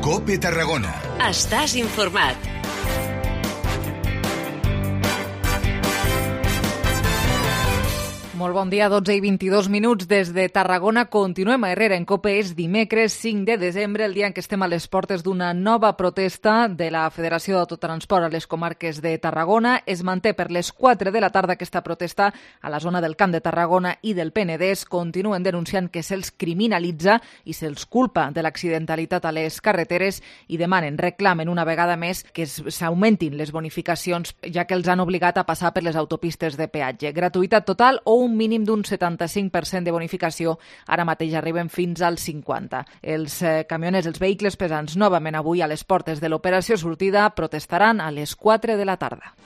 COPE Tarragona. Estàs informat. Molt bon dia, 12 i 22 minuts des de Tarragona. Continuem a Herrera en COPE. És dimecres 5 de desembre, el dia en què estem a les portes d'una nova protesta de la Federació d'Autotransport a les comarques de Tarragona. Es manté per les 4 de la tarda aquesta protesta a la zona del Camp de Tarragona i del Penedès. Continuen denunciant que se'ls criminalitza i se'ls culpa de l'accidentalitat a les carreteres i reclamen una vegada més que s'augmentin les bonificacions, ja que els han obligat a passar per les autopistes de peatge. Gratuïtat total o un mínim d'un 75% de bonificació, ara mateix arriben fins al 50%. Els camioners, els vehicles pesants, novament avui a les portes de l'operació sortida, protestaran a les 4 de la tarda.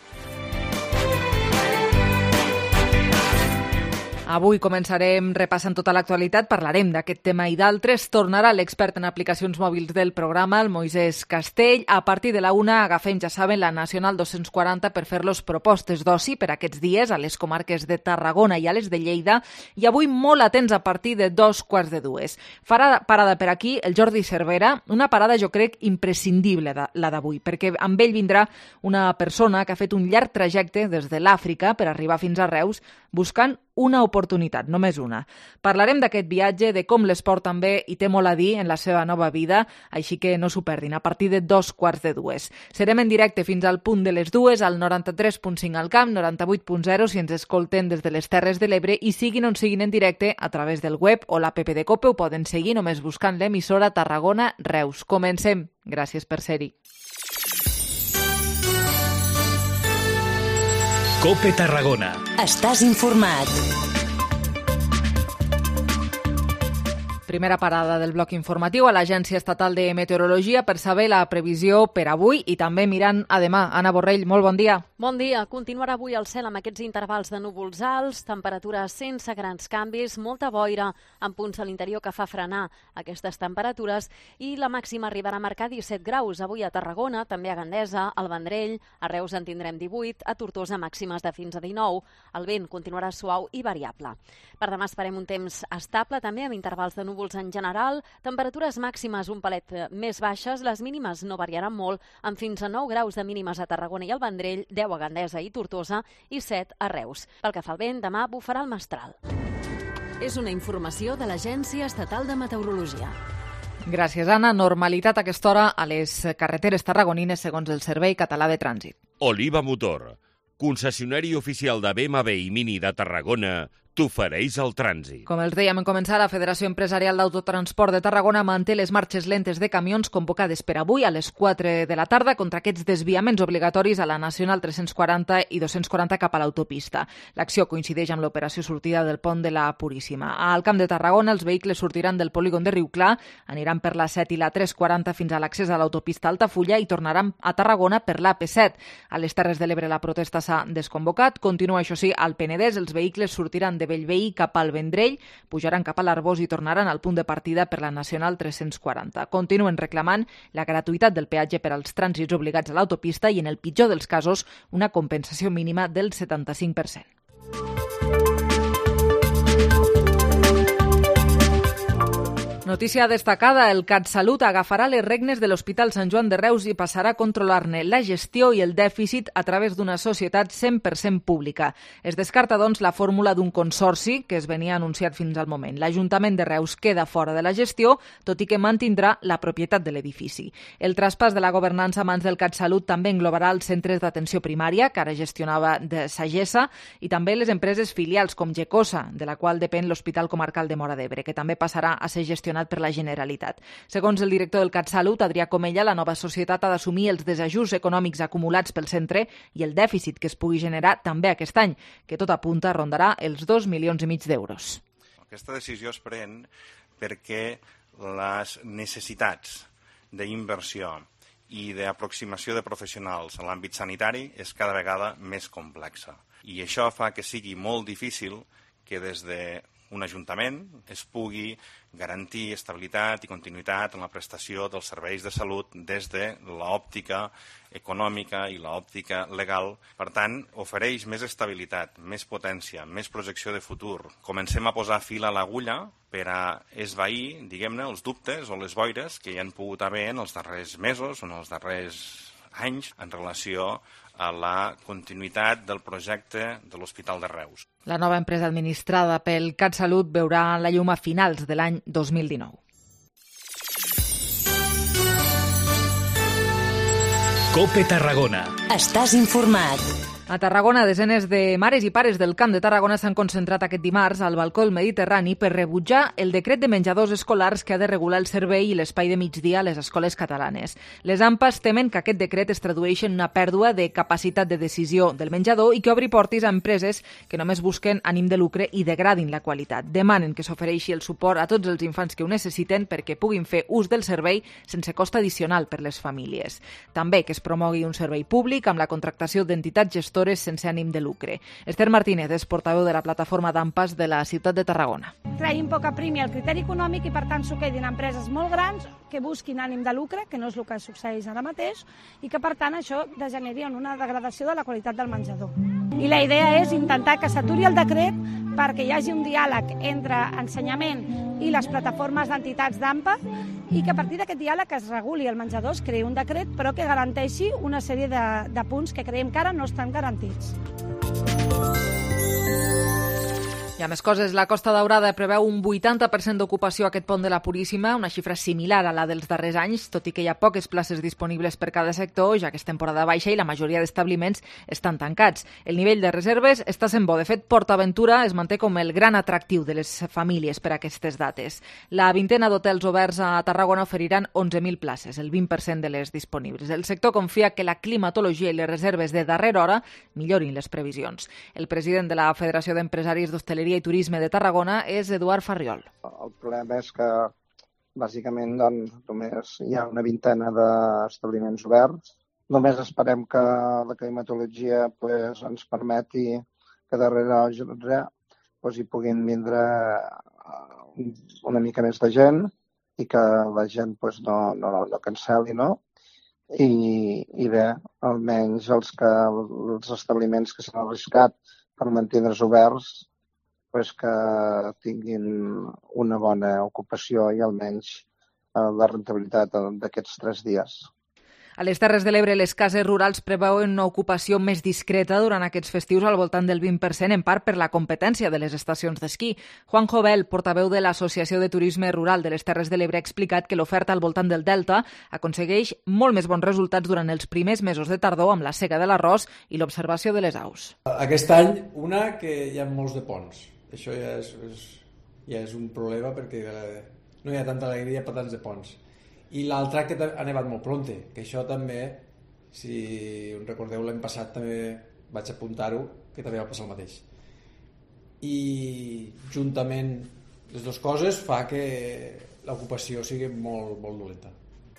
Avui començarem repassant tota l'actualitat, parlarem d'aquest tema i d'altres. Tornarà l'expert en aplicacions mòbils del programa, el Moisès Castell. A partir de la 1 agafem, ja saben, la Nacional 240 per fer-los propostes d'oci per aquests dies a les comarques de Tarragona i a les de Lleida. I avui molt atents a partir de 2:45. Farà parada per aquí el Jordi Cervera, una parada jo crec imprescindible la d'avui, perquè amb ell vindrà una persona que ha fet un llarg trajecte des de l'Àfrica per arribar fins a Reus buscant una oportunitat, només una. Parlarem d'aquest viatge, de com l'esport també hi té molt a dir en la seva nova vida, així que no s'ho perdin, a partir de 2:45. Serem en directe fins al punt de les 2, al 93.5 al Camp, 98.0 si ens escolten des de les Terres de l'Ebre i siguin on siguin en directe a través del web o l'app de COPE, ho poden seguir només buscant l'emissora Tarragona Reus. Comencem. Gràcies per ser-hi. COPE Tarragona. Estàs informat. Primera parada del bloc informatiu a l'Agència Estatal de Meteorologia per saber la previsió per avui i també mirant a demà. Anna Borrell, molt bon dia. Bon dia. Continuarà avui el cel amb aquests intervals de núvols alts, temperatures sense grans canvis, molta boira en punts a l'interior que fa frenar aquestes temperatures i la màxima arribarà a marcar 17 graus. Avui a Tarragona, també a Gandesa, al Vendrell, a Reus en tindrem 18, a Tortosa màximes de fins a 19. El vent continuarà suau i variable. Per demà esperem un temps estable, també amb intervals de núvols en general, temperatures màximes un palet més baixes, les mínimes no variaran molt, amb fins a 9 graus de mínimes a Tarragona i al Vendrell, 10 a Gandesa i Tortosa i 7 a Reus. Pel que fa al vent, demà bufarà el mestral. És una informació de l'Agència Estatal de Meteorologia. Gràcies, Anna. Normalitat a aquesta hora a les carreteres tarragonines segons el Servei Català de Trànsit. Oliva Motor, concessionari oficial de BMW i Mini de Tarragona, t'ofereix el trànsit. Com els dèiem en començar, la Federació Empresarial d'Autotransport de Tarragona manté les marxes lentes de camions convocades per avui a les 4 de la tarda contra aquests desviaments obligatoris a la Nacional 340 i 240 cap a l'autopista. L'acció coincideix amb l'operació sortida del pont de la Puríssima. Al Camp de Tarragona, els vehicles sortiran del polígon de Riuclar, aniran per la 7 i la 340 fins a l'accés a l'autopista Altafulla i tornaran a Tarragona per l'AP7. A les Terres de l'Ebre la protesta s'ha desconvocat. Continua, això sí, al Penedès. Els vehicles sortiran de Bellveí cap al Vendrell, pujaran cap a l'Arbós i tornaran al punt de partida per la Nacional 340. Continuen reclamant la gratuïtat del peatge per als trànsits obligats a l'autopista i, en el pitjor dels casos, una compensació mínima del 75%. Notícia destacada, el CatSalut agafarà les regnes de l'Hospital Sant Joan de Reus i passarà a controlar-ne la gestió i el dèficit a través d'una societat 100% pública. Es descarta, doncs, la fórmula d'un consorci que es venia anunciat fins al moment. L'Ajuntament de Reus queda fora de la gestió, tot i que mantindrà la propietat de l'edifici. El traspàs de la governança a mans del CatSalut també englobarà els centres d'atenció primària, que ara gestionava de Sagessa, i també les empreses filials com Gecosa, de la qual depèn l'Hospital Comarcal de Móra d'Ebre, que també passarà a ser gestionat per la Generalitat. Segons el director del CatSalut, Adrià Comella, la nova societat ha d'assumir els desajusts econòmics acumulats pel centre i el dèficit que es pugui generar també aquest any, que tot apunta rondarà els 2,5 milions d'euros. Aquesta decisió es pren perquè les necessitats d'inversió i d'aproximació de professionals a l'àmbit sanitari és cada vegada més complexa. I això fa que sigui molt difícil que des de un ajuntament es pugui garantir estabilitat i continuïtat en la prestació dels serveis de salut des de l'òptica econòmica i l'òptica legal. Per tant, ofereix més estabilitat, més potència, més projecció de futur. Comencem a posar fil a l'agulla per a esvair, diguem-ne, els dubtes o les boires que hi han pogut haver en els darrers mesos o en els darrers anys en relació a la continuïtat del projecte de l'Hospital de Reus. La nova empresa administrada pel CatSalut veurà la llum a finals de l'any 2019. COPE Tarragona. Estàs informat. A Tarragona, desenes de mares i pares del Camp de Tarragona s'han concentrat aquest dimarts al balcó del Mediterrani per rebutjar el decret de menjadors escolars que ha de regular el servei i l'espai de migdia a les escoles catalanes. Les AMPAs temen que aquest decret es tradueixi en una pèrdua de capacitat de decisió del menjador i que obri portes a empreses que només busquen ànim de lucre i degradin la qualitat. Demanen que s'ofereixi el suport a tots els infants que ho necessiten perquè puguin fer ús del servei sense cost addicional per les famílies. També que es promogui un servei públic amb la contractació d'entitats gestores sense ànim de lucre. Esther Martínez és portaveu de la plataforma d'AMPAs de la ciutat de Tarragona. Traiem poca primi al criteri econòmic i per tant s'ho quedin empreses molt grans que busquin ànim de lucre, que no és el que succeeix ara mateix, i que per tant això degeneri en una degradació de la qualitat del menjador. I la idea és intentar que s'aturi el decret perquè hi hagi un diàleg entre ensenyament i les plataformes d'entitats d'AMPA i que a partir d'aquest diàleg es reguli el menjador, es creï un decret, però que garanteixi una sèrie de punts que creiem que ara no estan garantits. I a més coses, la Costa Daurada preveu un 80% d'ocupació a aquest pont de la Puríssima, una xifra similar a la dels darrers anys, tot i que hi ha poques places disponibles per cada sector, ja que és temporada baixa i la majoria d'establiments estan tancats. El nivell de reserves està sent bo. De fet, PortAventura es manté com el gran atractiu de les famílies per a aquestes dates. La vintena d'hotels oberts a Tarragona oferiran 11.000 places, el 20% de les disponibles. El sector confia que la climatologia i les reserves de darrera hora millorin les previsions. El president de la Federació d'Empresaris d'Hostaleria i Turisme de Tarragona és Eduard Farriol. El problema és que bàsicament només hi ha una vintena d'establiments oberts. Només esperem que la climatologia ens permeti que darrere hi puguin vindre una mica més de gent i que la gent no cancel·li, no? I bé, almenys els establiments que s'han arriscat per mantindre's oberts que tinguin una bona ocupació i almenys la rentabilitat d'aquests 3 dies. A les Terres de l'Ebre, les cases rurals preveuen una ocupació més discreta durant aquests festius al voltant del 20%, en part per la competència de les estacions d'esquí. Juan Jovel, portaveu de l'Associació de Turisme Rural de les Terres de l'Ebre, ha explicat que l'oferta al voltant del Delta aconsegueix molt més bons resultats durant els primers mesos de tardor amb la sega de l'arròs i l'observació de les aus. Aquest any, que hi ha molts de ponts. Això ja és un problema perquè no hi ha tanta alegria per tants de ponts. I l'altre que ha nevat molt pronte, que això també, si us recordeu, l'any passat també vaig apuntar-ho, que també va passar el mateix. I juntament les dues coses fa que l'ocupació sigui molt, molt dolenta.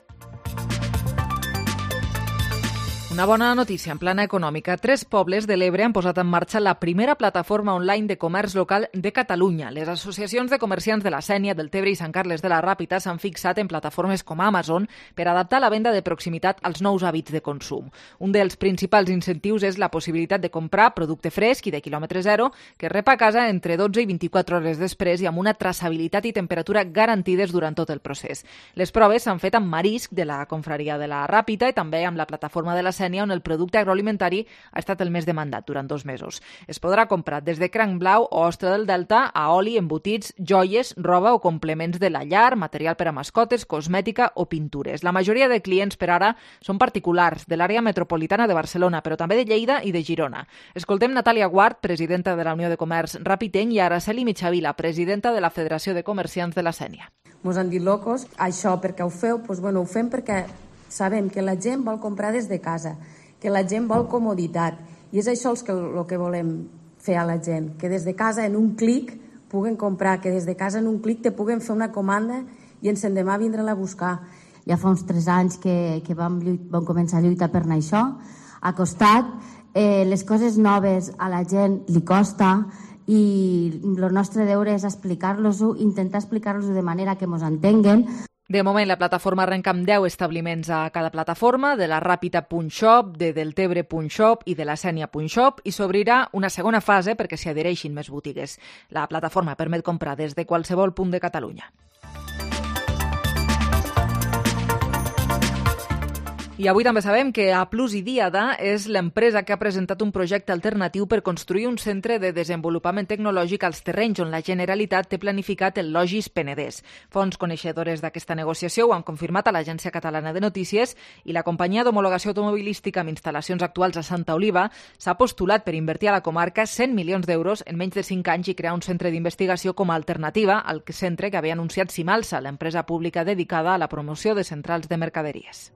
Una bona notícia en plana econòmica. 3 pobles de l'Ebre han posat en marxa la primera plataforma online de comerç local de Catalunya. Les associacions de comerciants de la Sénia, del Tebre i Sant Carles de la Ràpita s'han fixat en plataformes com Amazon per adaptar la venda de proximitat als nous hàbits de consum. Un dels principals incentius és la possibilitat de comprar producte fresc i de quilòmetre zero que rep a casa entre 12 i 24 hores després i amb una traçabilitat i temperatura garantides durant tot el procés. Les proves s'han fet amb marisc de la confraria de la Ràpita i també amb la plataforma de la Sénia, on el producte agroalimentari ha estat el més demandat durant 2 mesos. Es podrà comprar des de cranc blau o ostra del Delta a oli, embotits, joies, roba o complements de la llar, material per a mascotes, cosmètica o pintures. La majoria de clients per ara són particulars de l'àrea metropolitana de Barcelona, però també de Lleida i de Girona. Escoltem Natàlia Guart, presidenta de la Unió de Comerç Ràpitenc, i Araceli Mitjavila, presidenta de la Federació de Comerciants de la Sénia. Mos han dit locos, això perquè ho feu? Doncs ho fem perquè sabem que la gent vol comprar des de casa, que la gent vol comoditat, i és això el que volem fer a la gent, que des de casa en un clic puguen comprar, que des de casa en un clic te puguen fer una comanda i ens endemà vindre-la a buscar. Ja fa uns 3 anys que vam començar a lluitar per anar això. Ha costat, les coses noves a la gent li costa i el nostre deure és explicar-los-ho, intentar explicar-los-ho de manera que ens entenguen. De moment, la plataforma arrenca amb 10 establiments a cada plataforma, de la Ràpita.shop, de Deltebre.shop i de la Sènia.shop, i s'obrirà una segona fase perquè s'hi adhereixin més botigues. La plataforma permet comprar des de qualsevol punt de Catalunya. I avui també sabem que A Plus i Diada és l'empresa que ha presentat un projecte alternatiu per construir un centre de desenvolupament tecnològic als terrenys on la Generalitat té planificat el Logis Penedès. Fonts coneixedores d'aquesta negociació ho han confirmat a l'Agència Catalana de Notícies i la companyia d'homologació automobilística amb instal·lacions actuals a Santa Oliva s'ha postulat per invertir a la comarca 100 milions d'euros en menys de 5 anys i crear un centre d'investigació com a alternativa al centre que havia anunciat Simalsa, l'empresa pública dedicada a la promoció de centrals de mercaderies.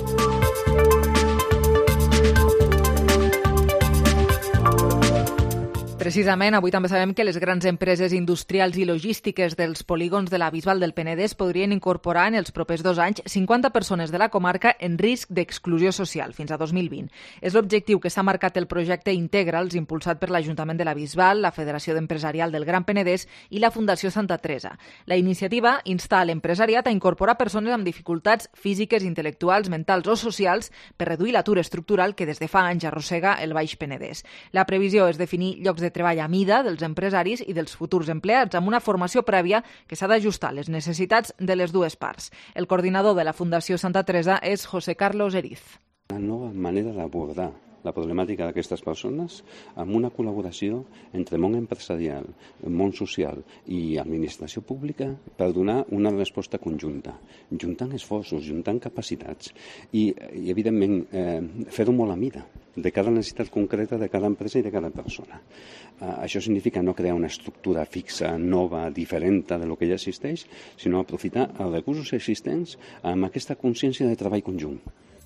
Precisament, avui també sabem que les grans empreses industrials i logístiques dels polígons de la Bisbal del Penedès podrien incorporar en els propers 2 anys 50 persones de la comarca en risc d'exclusió social fins a 2020. És l'objectiu que s'ha marcat el projecte Integrals, impulsat per l'Ajuntament de la Bisbal, la Federació Empresarial del Gran Penedès i la Fundació Santa Teresa. La iniciativa insta a l'empresariat a incorporar persones amb dificultats físiques, intel·lectuals, mentals o socials per reduir l'atur estructural que des de fa anys arrossega el Baix Penedès. La previsió és definir llocs de treball a mida dels empresaris i dels futurs empleats amb una formació prèvia que s'ha d'ajustar a les necessitats de les dues parts. El coordinador de la Fundació Santa Teresa és José Carlos Eriz. Una nova manera d'abordar la problemàtica d'aquestes persones amb una col·laboració entre món empresarial, món social i administració pública per donar una resposta conjunta, juntant esforços, juntant capacitats i evidentment, fer-ho molt a mida de cada necessitat concreta de cada empresa i de cada persona. Això significa no crear una estructura fixa, nova, diferent de lo que ja existeix, sinó aprofitar els recursos existents amb aquesta consciència de treball conjunt.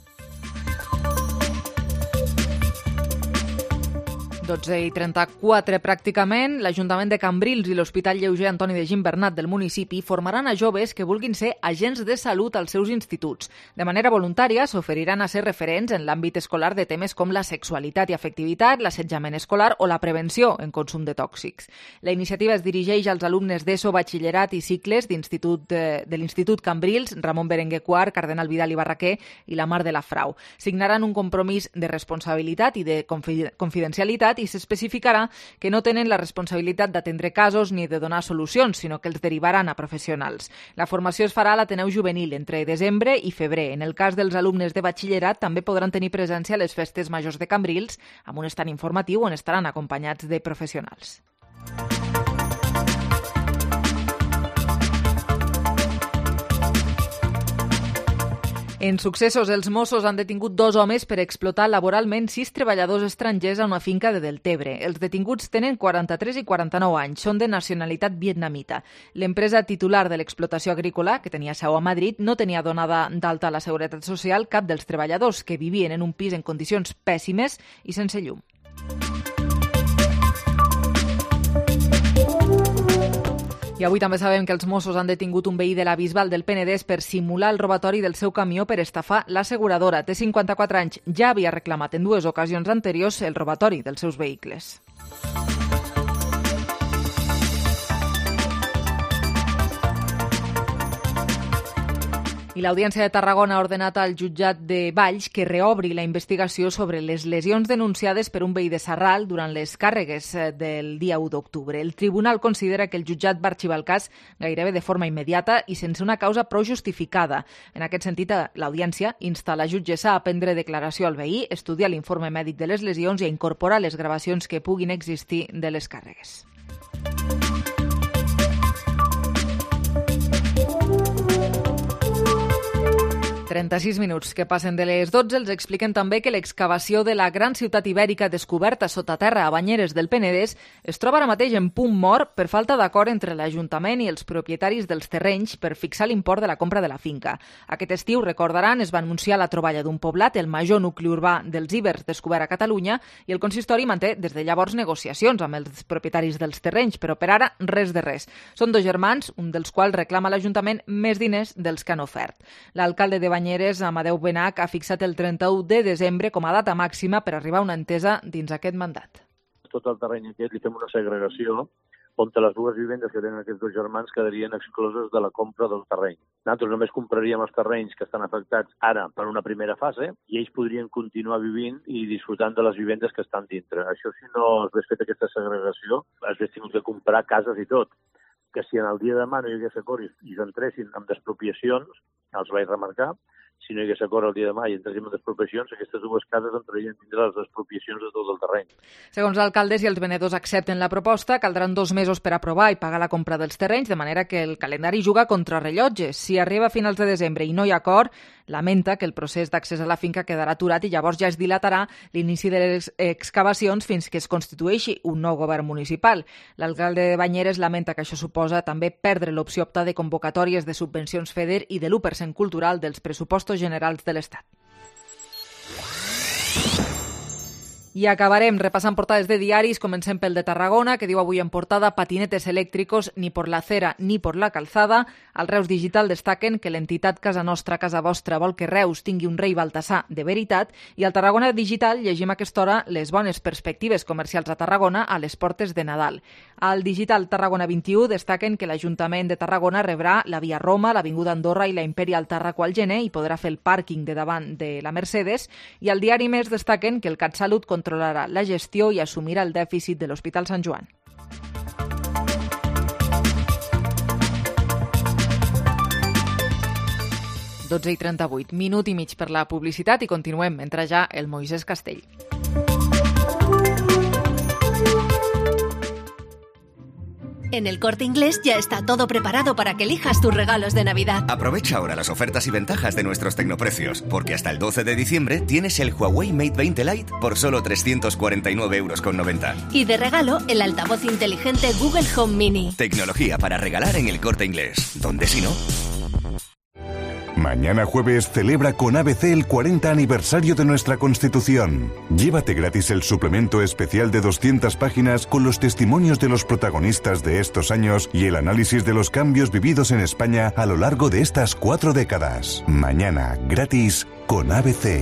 12:34 pràcticament, l'Ajuntament de Cambrils i l'Hospital Lleuger Antoni de Gimbernat del municipi formaran a joves que vulguin ser agents de salut als seus instituts. De manera voluntària s'oferiran a ser referents en l'àmbit escolar de temes com la sexualitat i afectivitat, l'assetjament escolar o la prevenció en consum de tòxics. La iniciativa es dirigeix als alumnes d'ESO, batxillerat i cicles de l'Institut Cambrils, Ramon Berenguer IV, Cardenal Vidal i Barraquer i la Mar de la Frau. Signaran un compromís de responsabilitat i de confidencialitat i s'especificarà que no tenen la responsabilitat d'atendre casos ni de donar solucions, sinó que els derivaran a professionals. La formació es farà a l'Ateneu Juvenil entre desembre i febrer. En el cas dels alumnes de batxillerat també podran tenir presència a les festes majors de Cambrils amb un estand informatiu on estaran acompanyats de professionals. En successos, els Mossos han detingut 2 homes per explotar laboralment 6 treballadors estrangers a una finca de Deltebre. Els detinguts tenen 43 i 49 anys, són de nacionalitat vietnamita. L'empresa titular de l'explotació agrícola, que tenia seu a Madrid, no tenia donada d'alta a la Seguretat Social cap dels treballadors, que vivien en un pis en condicions pèssimes i sense llum. I avui també sabem que els Mossos han detingut un veí de la Bisbal del Penedès per simular el robatori del seu camió per estafar l'asseguradora. Té 54 anys, ja havia reclamat en 2 ocasions anteriors el robatori dels seus vehicles. I l'Audiència de Tarragona ha ordenat al jutjat de Valls que reobri la investigació sobre les lesions denunciades per un veí de Sarral durant les càrregues del dia 1 d'octubre. El tribunal considera que el jutjat va arxivar el cas gairebé de forma immediata i sense una causa prou justificada. En aquest sentit, l'Audiència insta la jutgessa a prendre declaració al veí, estudiar l'informe mèdic de les lesions i a incorporar les gravacions que puguin existir de les càrregues. 36 minuts que passen de les 12 els expliquen també que l'excavació de la gran ciutat ibèrica descoberta sota terra a Banyeres del Penedès es troba ara mateix en punt mort per falta d'acord entre l'Ajuntament i els propietaris dels terrenys per fixar l'import de la compra de la finca. Aquest estiu, recordaran, es va anunciar la troballa d'un poblat, el major nucli urbà dels ibers descobert a Catalunya, i el consistori manté des de llavors negociacions amb els propietaris dels terrenys, però per ara res de res. Són 2 germans, un dels quals reclama a l'Ajuntament més diners dels que han ofert. L'alcalde de Banyeres, Amadeu Benach, ha fixat el 31 de desembre com a data màxima per arribar a una entesa dins aquest mandat. tot el terreny aquest li fem una segregació on les dues vivendes que tenen aquests dos germans quedarien excloses de la compra del terreny. Nosaltres només compraríem els terrenys que estan afectats ara per una primera fase i ells podrien continuar vivint i disfrutant de les vivendes que estan dintre. Això, si no es hagués fet aquesta segregació, es hagués tingut que comprar cases i tot. Que si en el dia de demà no hi hagués acord i s'entressin amb despropiacions, els vaig remarcar, si no hi hagués acord el dia de demà i entréssim en despropiacions, aquestes dues cases entrarien dins les despropiacions de tot el terreny. Segons l'alcalde, si els venedors accepten la proposta, caldran 2 mesos per aprovar i pagar la compra dels terrenys, de manera que el calendari juga contra rellotge. Si arriba a finals de desembre i no hi ha acord, lamenta que el procés d'accés a la finca quedarà aturat i llavors ja es dilatarà l'inici de les excavacions fins que es constitueixi un nou govern municipal. L'alcalde de Banyeres lamenta que això suposa també perdre l'opció optar de convocatòries de subvencions FEDER i de l'1% cultural dels pressupostos generals de l'Estat. I acabarem repassant portades de diaris. Comencem pel de Tarragona, que diu avui en portada patinetes elèctricos ni por la acera ni por la calzada. Al Reus Digital destaquen que l'entitat Casa Nostra, Casa Vostra vol que Reus tingui un rei Baltasar de veritat. I al Tarragona Digital llegim a aquesta hora les bones perspectives comercials a Tarragona a les portes de Nadal. Al Digital Tarragona 21 destaquen que l'Ajuntament de Tarragona rebrà la Via Roma, l'Avinguda Andorra i la Imperial Tàrraco al gener i podrà fer el pàrquing de davant de la Mercedes. I al diari Més destaquen que el CatSalut controlarà la gestió i assumirà el dèficit de l'Hospital Sant Joan. i 38, minut i mig per la publicitat i continuem. Entra ja el Moisés Castell. En El Corte Inglés ya está todo preparado para que elijas tus regalos de Navidad. Aprovecha ahora las ofertas y ventajas de nuestros tecnoprecios, porque hasta el 12 de diciembre tienes el Huawei Mate 20 Lite por solo 349,90 €. Y de regalo, el altavoz inteligente Google Home Mini. Tecnología para regalar en El Corte Inglés. ¿Dónde si no? Mañana jueves celebra con ABC el 40 aniversario de nuestra Constitución. Llévate gratis el suplemento especial de 200 páginas con los testimonios de los protagonistas de estos años y el análisis de los cambios vividos en España a lo largo de estas 4 décadas. Mañana, gratis, con ABC.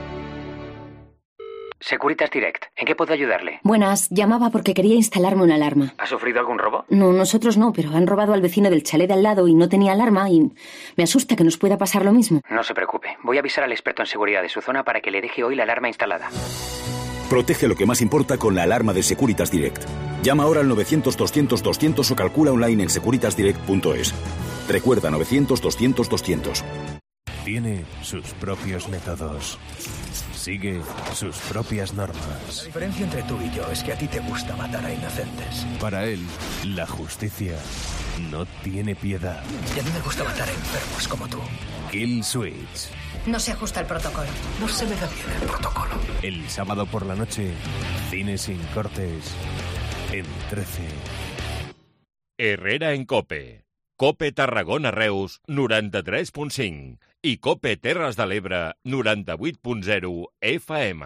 Securitas Direct, ¿en qué puedo ayudarle? Buenas, llamaba porque quería instalarme una alarma. ¿Ha sufrido algún robo? No, nosotros no, pero han robado al vecino del chalet de al lado y no tenía alarma y me asusta que nos pueda pasar lo mismo. No se preocupe, voy a avisar al experto en seguridad de su zona para que le deje hoy la alarma instalada. Protege lo que más importa con la alarma de Securitas Direct. Llama ahora al 900-200-200 o calcula online en securitasdirect.es. Recuerda, 900-200-200. Tiene sus propios métodos. Sigue sus propias normas. La diferencia entre tú y yo es que a ti te gusta matar a inocentes. Para él, la justicia no tiene piedad. Y a mí me gusta matar a enfermos como tú. Kill Switch. No se ajusta el protocolo. No se me da bien el protocolo. El sábado por la noche, cine sin cortes, en 13. Herrera en COPE. COPE Tarragona Reus 93.5 i COPE Terres de l'Ebre 98.0 FM.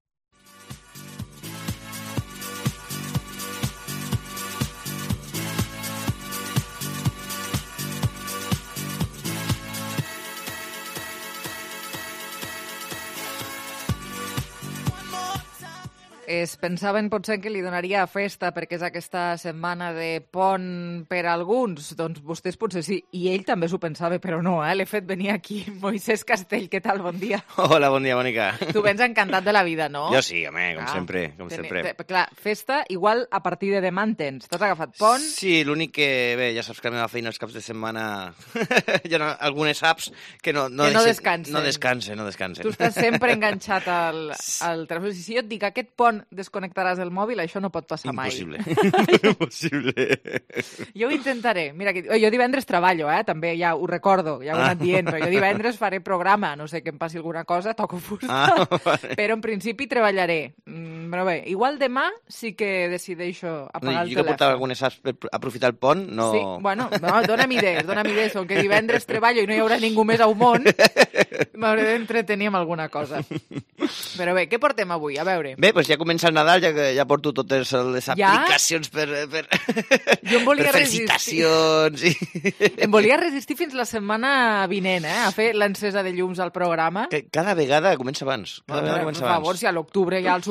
Es pensaven potser que li donaria festa perquè és aquesta setmana de pont per a alguns. Doncs vostès potser sí. I ell també s'ho pensava, però no, l'he fet venir aquí. Moisés Castell, què tal? Bon dia. Hola, bon dia, Mònica. Tu vens encantat de la vida, no? Jo sí, home, com sempre. Clar, festa, igual a partir de demà en tens. T'has agafat pont? Sí, l'únic que, bé, ja saps que la meva feina els caps de setmana hi ha algunes apps que no descansen. No descansen. Tu estàs sempre enganxat al telèfon. Si jo et dic aquest pont desconnectaràs el mòbil, això no pot passar mai. Impossible. Jo ho intentaré. Mira, jo divendres treballo, també ja ho recordo, ja ho he anat dient, però jo divendres faré programa, no sé que em passi alguna cosa, toco fusta, vale. Però en principi treballaré. Però bé, igual demà sí que decideixo apagar el telèfon. Jo que portava algunes apps per aprofitar el pont, no... Sí, bueno, no, dóna'm idees, com que divendres treballo i no hi haurà ningú més al món, m'hauré d'entretenir amb alguna cosa. Però bé, què portem avui? A veure. Bé, doncs ja comença el Nadal, ja porto totes les aplicacions per fer citacions. Em volia resistir fins la setmana vinent, a fer l'encesa de llums al programa. Cada vegada comença abans. Per favor, si a l'octubre ja al supermercat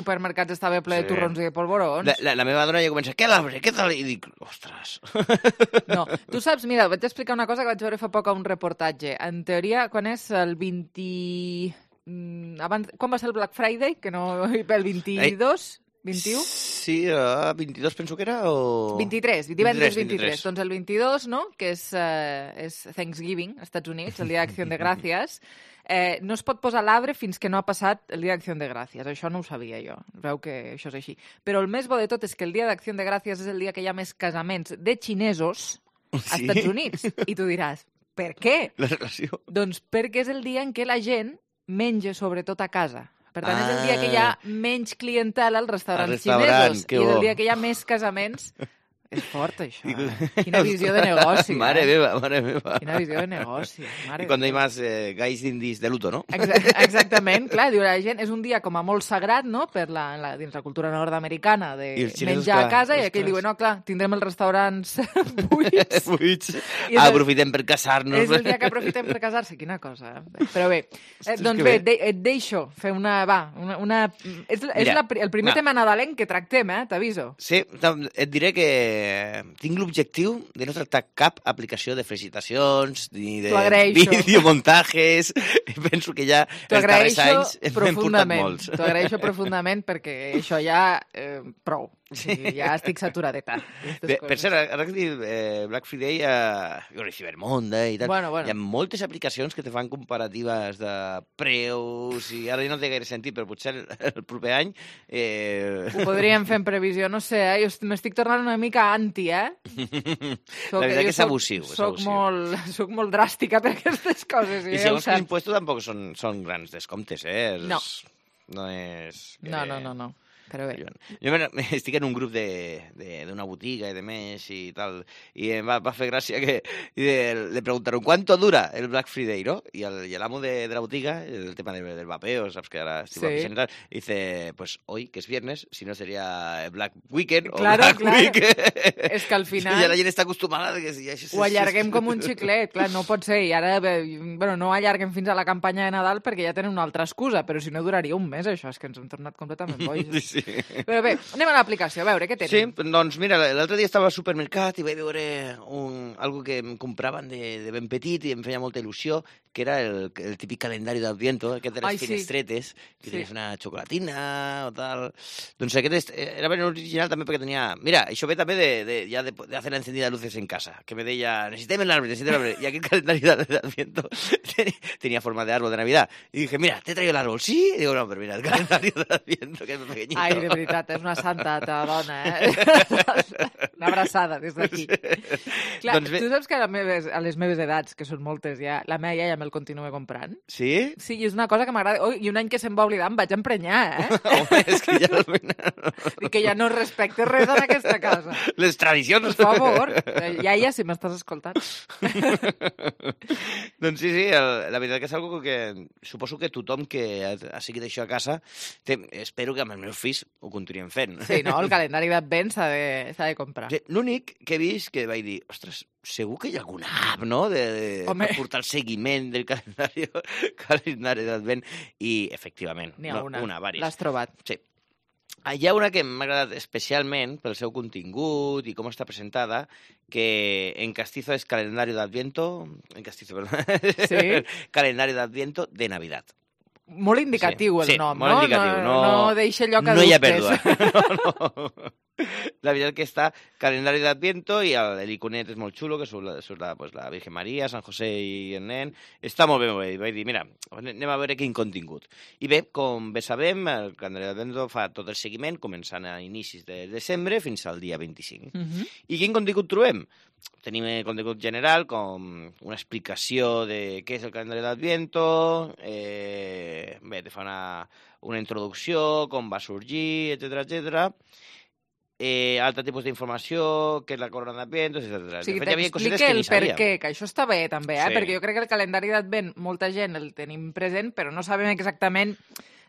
supermercats estava ple de torrons i de polvorons. La meva dona ja comença, què l'arbre, què tal? I dic, ostres. No, tu saps, mira, vaig explicar una cosa que vaig veure fa poc a un reportatge. En teoria, quan és el 20... quan va ser el Black Friday? Que no... El 22? 21? Sí, 22 penso que era, o... 23, divendres 23. Doncs el 22, no?, que és Thanksgiving, als Estats Units, el Dia d'Acció de Gràcies, no es pot posar l'arbre fins que no ha passat el Dia d'Acció de Gràcies. Això no ho sabia jo. Veu que això és així. Però el més bo de tot és que el Dia d'Acció de Gràcies és el dia que hi ha més casaments de xinesos als Estats Units. I tu diràs, per què? La relació. Doncs perquè és el dia en què la gent menja sobretot a casa. Per tant, és el dia que hi ha menys clientela als restaurants xinesos. I és el dia que hi ha més casaments. És fort, això. Quina visió de negoci. Mare meva. Quina visió de negoci. I quan hi ha més gais indis de luto, no? Exactament, clar. Diu la gent, és un dia com a molt sagrat, no?, dins la cultura nord-americana, de menjar a casa, i aquell diu, no, clar, tindrem els restaurants buits. Aprofitem per casar-nos. És el dia que aprofitem per casar-se, quina cosa. Però bé, doncs bé, et deixo fer una... És el primer tema nadalenc que tractem, t'aviso. Sí, et diré que tinc l'objectiu de no tractar cap aplicació de felicitacions ni de videomuntatges. Penso que ja els darrers anys hem portat molts. T'ho agraeixo profundament perquè això ja prou. Sí, ja estic saturadeta. Per cert, ara que dic Black Friday, Cyber Monday i tal, hi ha moltes aplicacions que te fan comparatives de preus i ara no té gaire sentit, però potser el proper any... Ho podríem fer en previsió, no sé, jo m'estic tornant una mica anti, La veritat que és abusiu. Soc molt dràstica per aquestes coses. I segons quin impuesto tampoc són grans descomptes, No. No és... No. Però bé. Jo estic en un grup d'una botiga i de més i tal, i em va fer gràcia que le preguntaron ¿cuánto dura el Black Friday, no? Y el amo de la botiga, el tema del vapeo, sabes que ahora estoy en tal, dice, pues hoy, que es viernes, si no sería Black Weekend o Black Week. És que al final... Ja la gent està acostumada que ho allarguem com un xiclet, clar, no pot ser, i ara, no allarguem fins a la campanya de Nadal perquè ja tenen una altra excusa, però si no duraria un mes, això, és que ens hem tornat completament bojos. Sí. Però bé, anem a l'aplicació, a veure, què tenen? Sí, doncs mira, l'altre dia estava al supermercat i vaig veure algo que em compraven de ben petit i em feia molta il·lusió, que era el típic calendari d'Adviento, aquest de les finestretes, que tenies una xocolatina o tal. Doncs aquest era ben original també perquè tenia... Mira, això ve també de hacer la encendida de luces en casa, que me deia, necessitem l'arbre, i aquest calendari d'Adviento tenia forma de árbol de Navidad. I dije, mira, te traigo el árbol, ¿sí? Y digo, no, pero mira, el calendario d'Adviento, que és pequeñito. Ai, de veritat, és una santa ta dona, Una abraçada des d'aquí. Clar, doncs tu saps que a les meves edats, que són moltes ja, la meva iaia me'l continua comprant? Sí? Sí, i és una cosa que m'agrada. I un any que se'm va oblidar em vaig emprenyar, Home, és que ja... I que ja no respectes res en aquesta casa. Les tradicions. Per favor, iaia, si m'estàs escoltant. Doncs sí, la veritat que és algo que suposo que tothom que ha seguit això a casa, espero que amb els meus fills ho continuem fent. Sí, no? El calendari d'Advent s'ha de comprar. Sí, l'únic que he vist que vaig dir, ostres, segur que hi ha alguna app, no?, per portar el seguiment del calendari d'Advent. I, efectivament, n'hi ha una, diverses. L'has trobat. Sí. Hi ha una que m'ha agradat especialment pel seu contingut i com està presentada, que en castizo és calendari d'Adviento, calendari d'Adviento de Navidad. Molt indicatiu el nom, molt indicatiu. No deixa lloc a dubtes. No hi ha pèrdua. No. La veritat que està calendari d'Adviento i l'iconet és molt xulo, que surt la Virgen Maria, Sant José i el nen. Està molt bé, molt bé. Vaig dir, mira, anem a veure quin contingut. I bé, com bé sabem, el calendari d'Adviento fa tot el seguiment, començant a inicis de desembre fins al dia 25. I quin contingut trobem? Tenim contingut general, com una explicació de què és el calendari d'Adviento, bé, te fa una introducció, com va sorgir, etc. Altre tipus d'informació, què és la corona d'Advent, etc. O sigui, t'explica el per què, que això està bé també, perquè jo crec que el calendari d'Advent molta gent el tenim present, però no sabem exactament...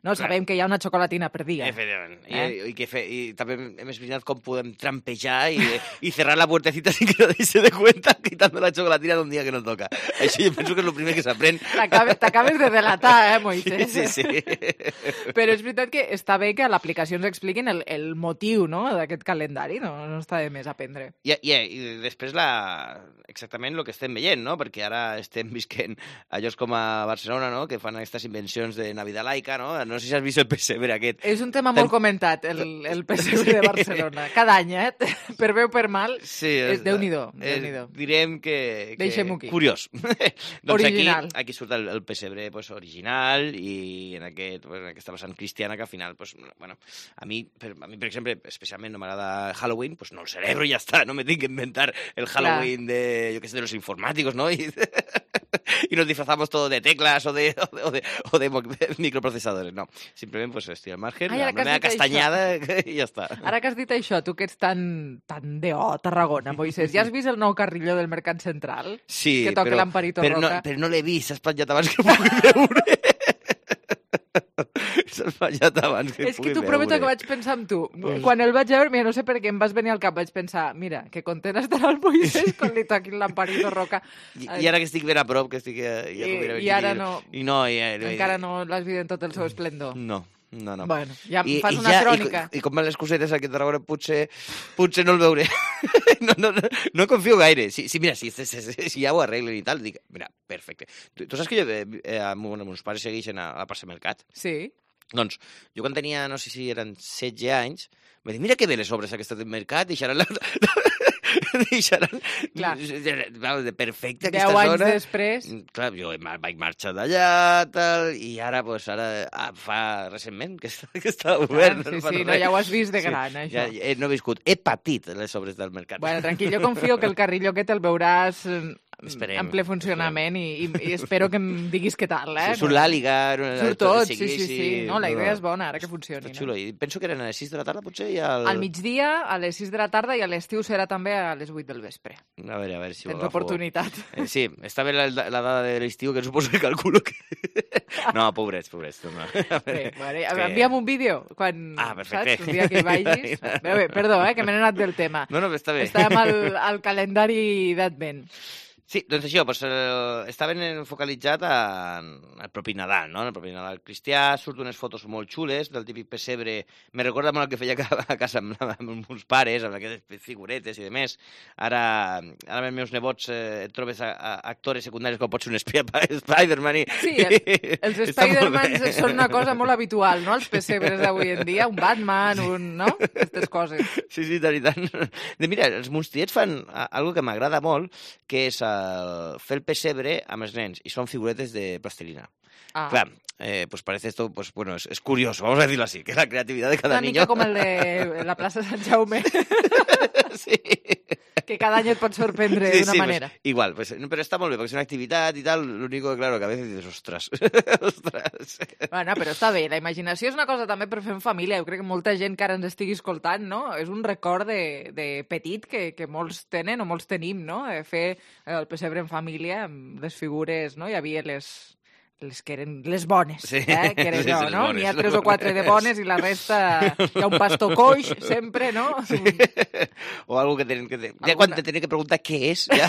No, sabem que hi ha una xocolatina per dia. Efectivament. I també hem explicat com podem trampejar i cerrar la puertecita sin que no se dé cuenta quitando la chocolatina d'un dia que no toca. Això jo penso que és el primer que s'aprèn. T'acabes de delatar, Moisés? Sí. Però és veritat que està bé que a l'aplicació ens expliquin el motiu, no?, d'aquest calendari, no està de més aprendre. I després exactament el que estem veient, no?, perquè ara estem visquent a llocs com a Barcelona, no?, que fan aquestes invencions de Navidad laica, no? No sé si has vist el pessebre aquest. És un tema molt comentat, el pessebre de Barcelona. Cada any, per bé o per mal, és Déu-n'hi-do. Direm que deixem-ho aquí. Curiós. Doncs original. Aquí surt el pessebre original i en aquesta vessant cristiana que al final, bueno, a mi, per exemple, especialment no m'agrada Halloween, pues no el celebro i ja està, no me tinc que inventar el Halloween de los informáticos, ¿no? Y nos disfrazamos todo de teclas o de microprocesadores. No, simplement pues, estic al margen, la meva castanyada i ja està. Ara que has dit això, tu que ets tan de Tarragona, Moisés, ja has vist el nou carrilló del Mercat Central? Sí, que toca l'Amparito Roca? Però no l'he vist, s'ha espatllat abans que pugui veure. S'ha espatllat abans que pugui veure. És que t'ho prometo que vaig pensar amb tu. Quan el vaig veure, mira, no sé per què em vas venir al cap, vaig pensar, mira, que content estarà el Moisés quan li toquin l'Amparito Roca. I ara que estic ben a prop, que estic... I ara no... Encara no l'has vist en tot el seu esplendor. No. Bueno, ja em fas una crònica. I com van les cosetes aquí a Tarragona, potser no el veuré. No confio gaire. Mira, si ja ho arreglen i tal, dic, mira, perfecte. Tu saps que meus pares segueixen a la plaça Mercat? Sí. Doncs jo quan tenia, no sé si eren 16 anys, vaig dir, mira que bé les obres aquestes del Mercat, deixaran de perfecte aquesta zona. 10 anys després. Clar, jo vaig marxar d'allà, tal, i ara fa recentment que està obert. Sí, ja ho has vist de gran, això. No he viscut, he patit les obres del Mercat. Bueno, tranquil, jo confio que el carrilló aquest el veuràs en ple funcionament i espero que em diguis què tal, Surt l'àliga. Surt tot, sí. No, la idea és bona, ara que funcioni. Xulo, i penso que eren a les 6 de la tarda, potser? Al migdia, a les 6 de la tarda, i a l'estiu serà també a les 8 del vespre. A veure si ho agafo. Tens oportunitat. Sí, està bé la dada de l'estiu, que suposo que calculo que... No, pobrets. Envia'm un vídeo, quan, perfecte. saps? Un dia que hi vagis. Bé, perdó, que me n'he anat del tema. No, està bé. Estàvem al calendari d'Advent. Sí, doncs això, estaven focalitzat al propi Nadal, no? El propi Nadal cristià, surten unes fotos molt xules del típic pessebre. Me recorda molt el que feia a casa amb meus pares, amb aquestes figuretes i demés. Ara amb els meus nebots et trobes actors secundaris com pot ser un Spider-Man. Sí, els Spider-Mans són una cosa molt habitual, no? Els pessebres d'avui en dia, un Batman, no? Aquestes coses. Sí, de veritat. Mira, els monstriets fan algo que m'agrada molt, que és fer el pessebre amb els nens, i són figuretes de plastilina. Clar, pues parece esto, pues bueno, es curioso, vamos a decirlo así, que la creatividad de cada niño... Una mica com el de la plaça Sant Jaume. Sí. Que cada any et pot sorprendre d'una manera. Pues, igual, però està molt bé, perquè és una activitat i tal, l'único que, claro, que a veces dices, ostras. Bueno, però està bé, la imaginació és una cosa també per fer en família, jo crec que molta gent que ara ens estigui escoltant, no? És un record de petit que molts tenen o molts tenim, no? Fer el pessebre en família, amb les figures, no? Hi havia les que eren les bones, que era jo, no? N'hi ha 3 o 4 de bones i la resta hi ha un pastor coix, sempre, no? Sí. O algo que tenen que... Ja quan te tenen que preguntar què és, ja...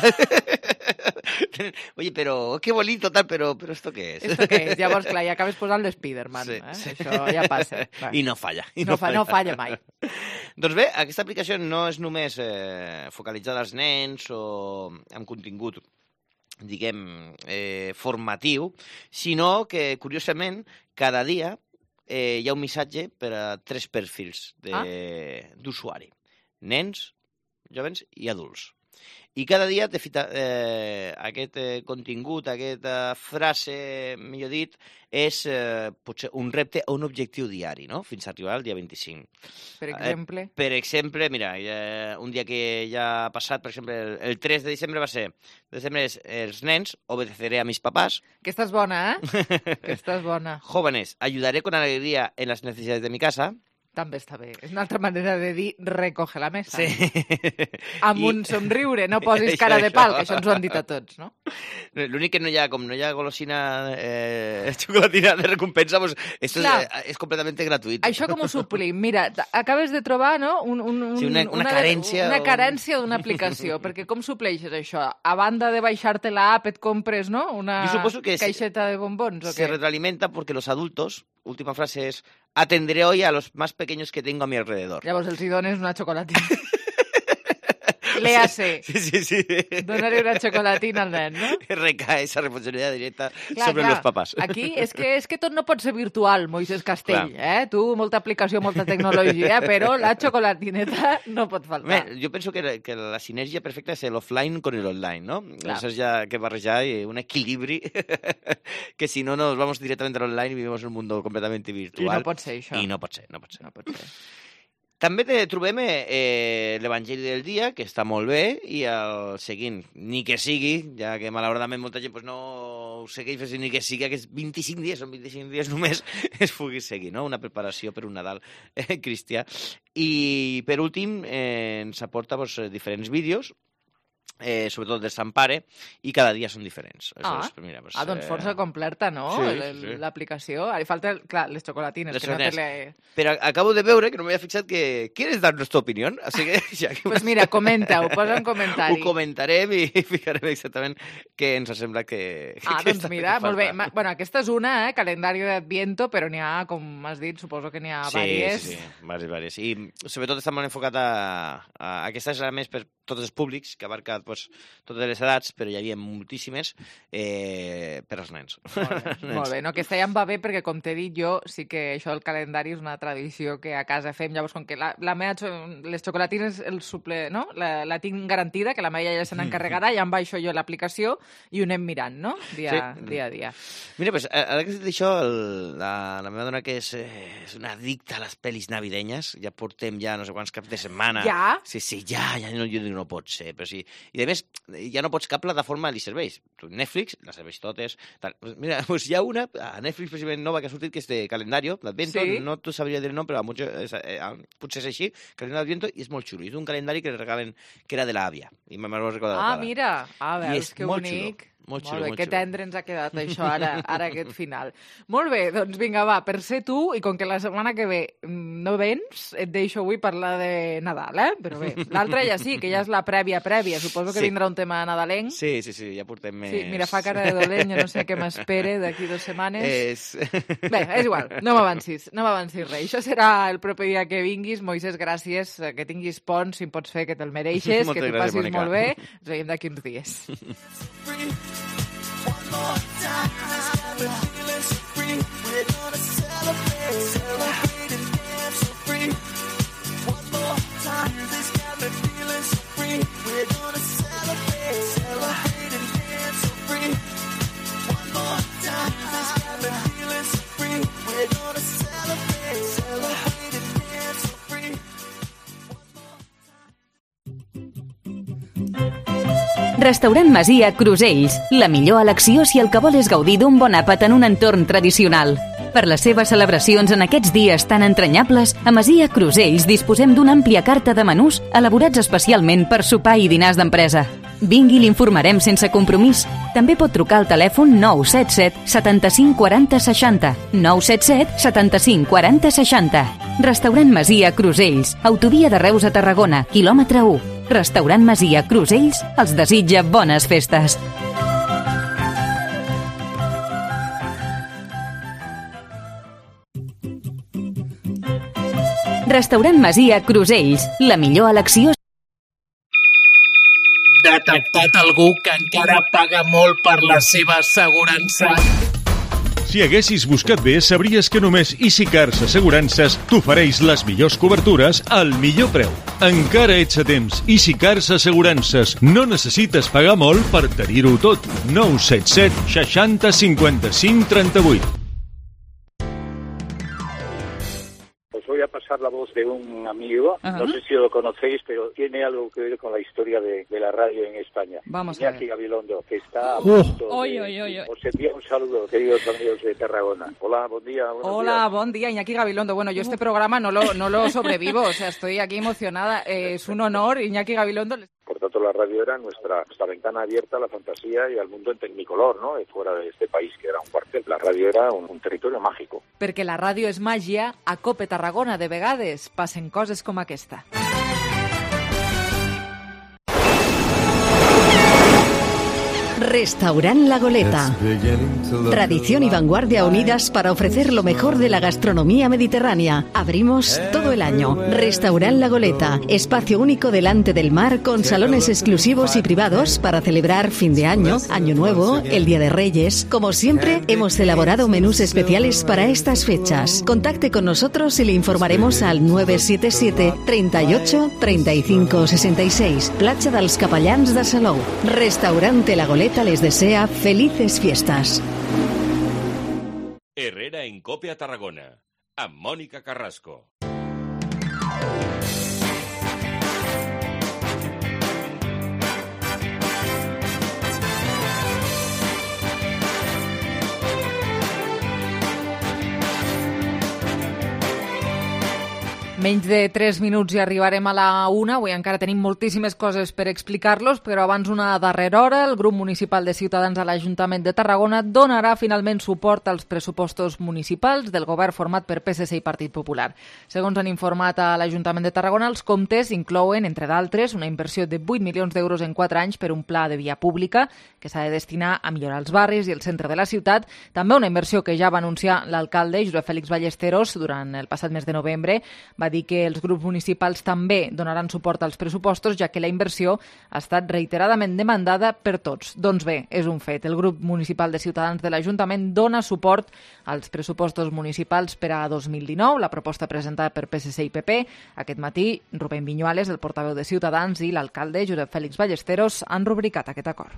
Oye, pero qué bonito tal, pero ¿esto qué es? ¿Esto qué es? Llavors, clar, ja acabes posant l'Spiderman. Sí. Això ja passa. I no falla. No falla mai. Doncs bé, aquesta aplicació no és només focalitzada als nens o amb contingut diguem, formatiu, sinó que, curiosament, cada dia hi ha un missatge per a 3 perfils d'usuari. Nens, jovens i adults. I cada dia aquest contingut, aquesta frase, millor dit, és potser un repte o un objectiu diari, no? Fins a arribar al dia 25. Per exemple? Per exemple, mira, un dia que ja ha passat, per exemple, el 3 de desembre va ser, els nens, obedeceré a mis papás. Que estàs bona, Que estàs bona. Jóvenes, ayudaré con alegría en las necesidades de mi casa. També està bé. És una altra manera de dir recoge la mesa. Sí. Amb un somriure, no posis cara de pal, que això ens ho han dit a tots, no? L'únic que no hi ha golosina xocolatina de recompensa, pues esto és completament gratuït. Això com ho suplim? Mira, acabes de trobar, no? Una carència. Una carència d'una aplicació, perquè com supleixes això? A banda de baixar-te l'app et compres, no? Una caixeta de bombons, o què? Se retroalimenta porque los adultos, última frase es, atenderé hoy a los más pequeños que tengo a mi alrededor. Llavors els hi dones una xocolatina. Léase. Sí. Donar-li una xocolatina al nen, no? Recae esa responsabilitat directa sobre los papás. Aquí és que tot no pot ser virtual, Moisés Castell. Tu, molta aplicació, molta tecnologia, però la xocolatineta no pot faltar. Jo penso que la sinergia perfecta és l'offline con el online, ¿no? Eso es ya que barrejar un equilibri que si no nos vamos directamente al online y vivimos en un mundo completamente virtual. I no pot ser això. I no pot ser. També trobem l'Evangeli del dia, que està molt bé, i el seguint, ni que sigui, ja que malauradament molta gent no ho segueix fent ni que sigui, aquests 25 dies, són 25 dies només, es pugui seguir, no? Una preparació per un Nadal cristià. I, per últim, ens aporta diferents vídeos, sobretot de Sant Pare, i cada dia són diferents. Doncs força completa, no? Sí. L'aplicació. Li falta, clar, les xocolatines. Però acabo de veure, que no m'havia fixat, que ¿quieres darnos tu opinión? Así que, pues mira, comenta-ho, posa un comentari. Ho comentarem i ficarem exactament què ens sembla que doncs mira, molt bé. Bueno, aquesta és una, calendari d'Adviento, però n'hi ha, com has dit, suposo que n'hi ha vàries. Sí, vàries. I sobretot està molt enfocat a... Aquesta és a més per tots els públics, que abarca totes les edats, però hi havia moltíssimes per als nens. Molt bé, no? Aquesta ja em va bé perquè, com t'he dit jo, sí que això del calendari és una tradició que a casa fem. Llavors, com que les xocolatines el suple, no? La tinc garantida, que la meva ja se n'encarregarà, ja em baixo jo l'aplicació i ho anem mirant, no? Dia a dia. Mira, pues, ara que has dit això, la meva dona, que és una addicta a les pel·lis navidenyes, ja portem no sé quants caps de setmana. Ja? Sí, ja jo dic no pot ser, però sí. I a més, ja no pots cap plataforma li serveix. Netflix, les serveix totes. Mira, pues hi ha una a Netflix precisament nova que ha sortit, que és de Calendario, d'Advento, no t'ho sabria dir el nom, però potser és així, Calendario d'Advento, i és molt xulo. És un calendari que regalen, que era de l'àvia, i me'n vaig recordar. Mira, veus, que bonic. Molt xulo. Que tendre ens ha quedat això ara aquest final. Molt bé, doncs vinga, va, per ser tu, i com que la setmana que ve no vens, et deixo avui parlar de Nadal, però bé, l'altra ja sí, que ja és la prèvia, suposo que vindrà un tema nadalenc. Sí, ja portem més... Sí, mira, fa cara de dolent, jo no sé què m'espere d'aquí 2 setmanes. Bé, és igual, no m'avancis res. Això serà el proper dia que vinguis. Moisés, gràcies, que tinguis ponts, si em pots fer, que te'l mereixes, que t'ho passis molt bé. Ens veiem d'aquí uns dies. One more time, this got me feeling so free. We're gonna celebrate and dance so free. One more time, this got me feeling so free. We're gonna celebrate and dance so free. One more time, this got me feeling so free. We're gonna celebrate and dance so free. Restaurant Masia Crusells, la millor elecció si el que vol és gaudir d'un bon àpat en un entorn tradicional. Per les seves celebracions en aquests dies tan entranyables, a Masia Crusells disposem d'una àmplia carta de menús elaborats especialment per sopar i dinars d'empresa. Vingui i l'informarem sense compromís. També pot trucar al telèfon 977 75 40 60. 977 75 40 60. Restaurant Masia Crusells, autovia de Reus a Tarragona, quilòmetre 1. Restaurant Masia Crusells els desitja bones festes. Restaurant Masia Crusells, la millor elecció. Detectat algú que encara paga molt per la seva assegurança. Si haguessis buscat bé, sabries que només EasyCars Assegurances t'ofereix les millors cobertures al millor preu. Encara ets a temps. EasyCars Assegurances. No necessites pagar molt per tenir-ho tot. 977 60 55 38. voy a pasar la voz de un amigo, no sé si lo conocéis, pero tiene algo que ver con la historia de la radio en España. Vamos Iñaki Gabilondo, que está a punto Oy. Os envío un saludo, queridos amigos de Tarragona. Hola, buen día. Hola, buen día, Iñaki Gabilondo. Bueno, yo este programa no lo sobrevivo, o sea, estoy aquí emocionada. Es un honor, Iñaki Gabilondo. Por tanto, la radio era nuestra ventana abierta a la fantasía y al mundo en tecnicolor, ¿no? Fuera de este país, que era un cuartel. La radio era un territorio mágico. Perquè la ràdio és màgia, a Cope Tarragona de vegades passen coses com aquesta. Restaurant La Goleta. Tradición y vanguardia unidas para ofrecer lo mejor de la gastronomía mediterránea. Abrimos todo el año. Restaurant La Goleta. Espacio único delante del mar con salones exclusivos y privados para celebrar fin de año, Año Nuevo, el Día de Reyes. Como siempre, hemos elaborado menús especiales para estas fechas. Contacte con nosotros y le informaremos al 977 38 35 66. Platja dels Capellans de Salou. Restaurante La Goleta les desea felices fiestas. Herrera en Cope a Tarragona, amb Mònica Carrasco. Menys de 3 minuts i arribarem a la 1. Avui encara tenim moltíssimes coses per explicar-los, però abans una darrera hora, el grup municipal de Ciutadans a l'Ajuntament de Tarragona donarà finalment suport als pressupostos municipals del govern format per PSC i Partit Popular. Segons han informat a l'Ajuntament de Tarragona, els comptes inclouen, entre d'altres, una inversió de 8 milions d'euros en 4 anys per un pla de via pública que s'ha de destinar a millorar els barris i el centre de la ciutat. També una inversió que ja va anunciar l'alcalde, Josep Fèlix Ballesteros, durant el passat mes de novembre. Va dir que els grups municipals també donaran suport als pressupostos, ja que la inversió ha estat reiteradament demandada per tots. Doncs bé, és un fet. El grup municipal de Ciutadans de l'Ajuntament dona suport als pressupostos municipals per a 2019, la proposta presentada per PSC i PP. Aquest matí, Rubén Viñuales, el portaveu de Ciutadans, i l'alcalde, Josep Fèlix Ballesteros, han rubricat aquest acord.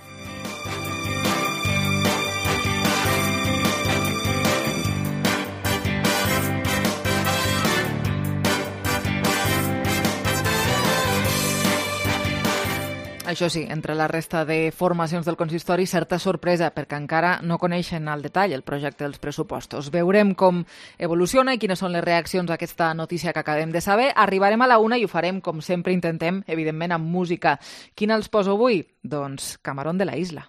Això sí, entre la resta de formacions del consistori, certa sorpresa, perquè encara no coneixen al detall el projecte dels pressupostos. Veurem com evoluciona i quines són les reaccions a aquesta notícia que acabem de saber. Arribarem a la 1 i ho farem, com sempre intentem, evidentment, amb música. Quina els poso avui? Doncs Camarón de la Isla.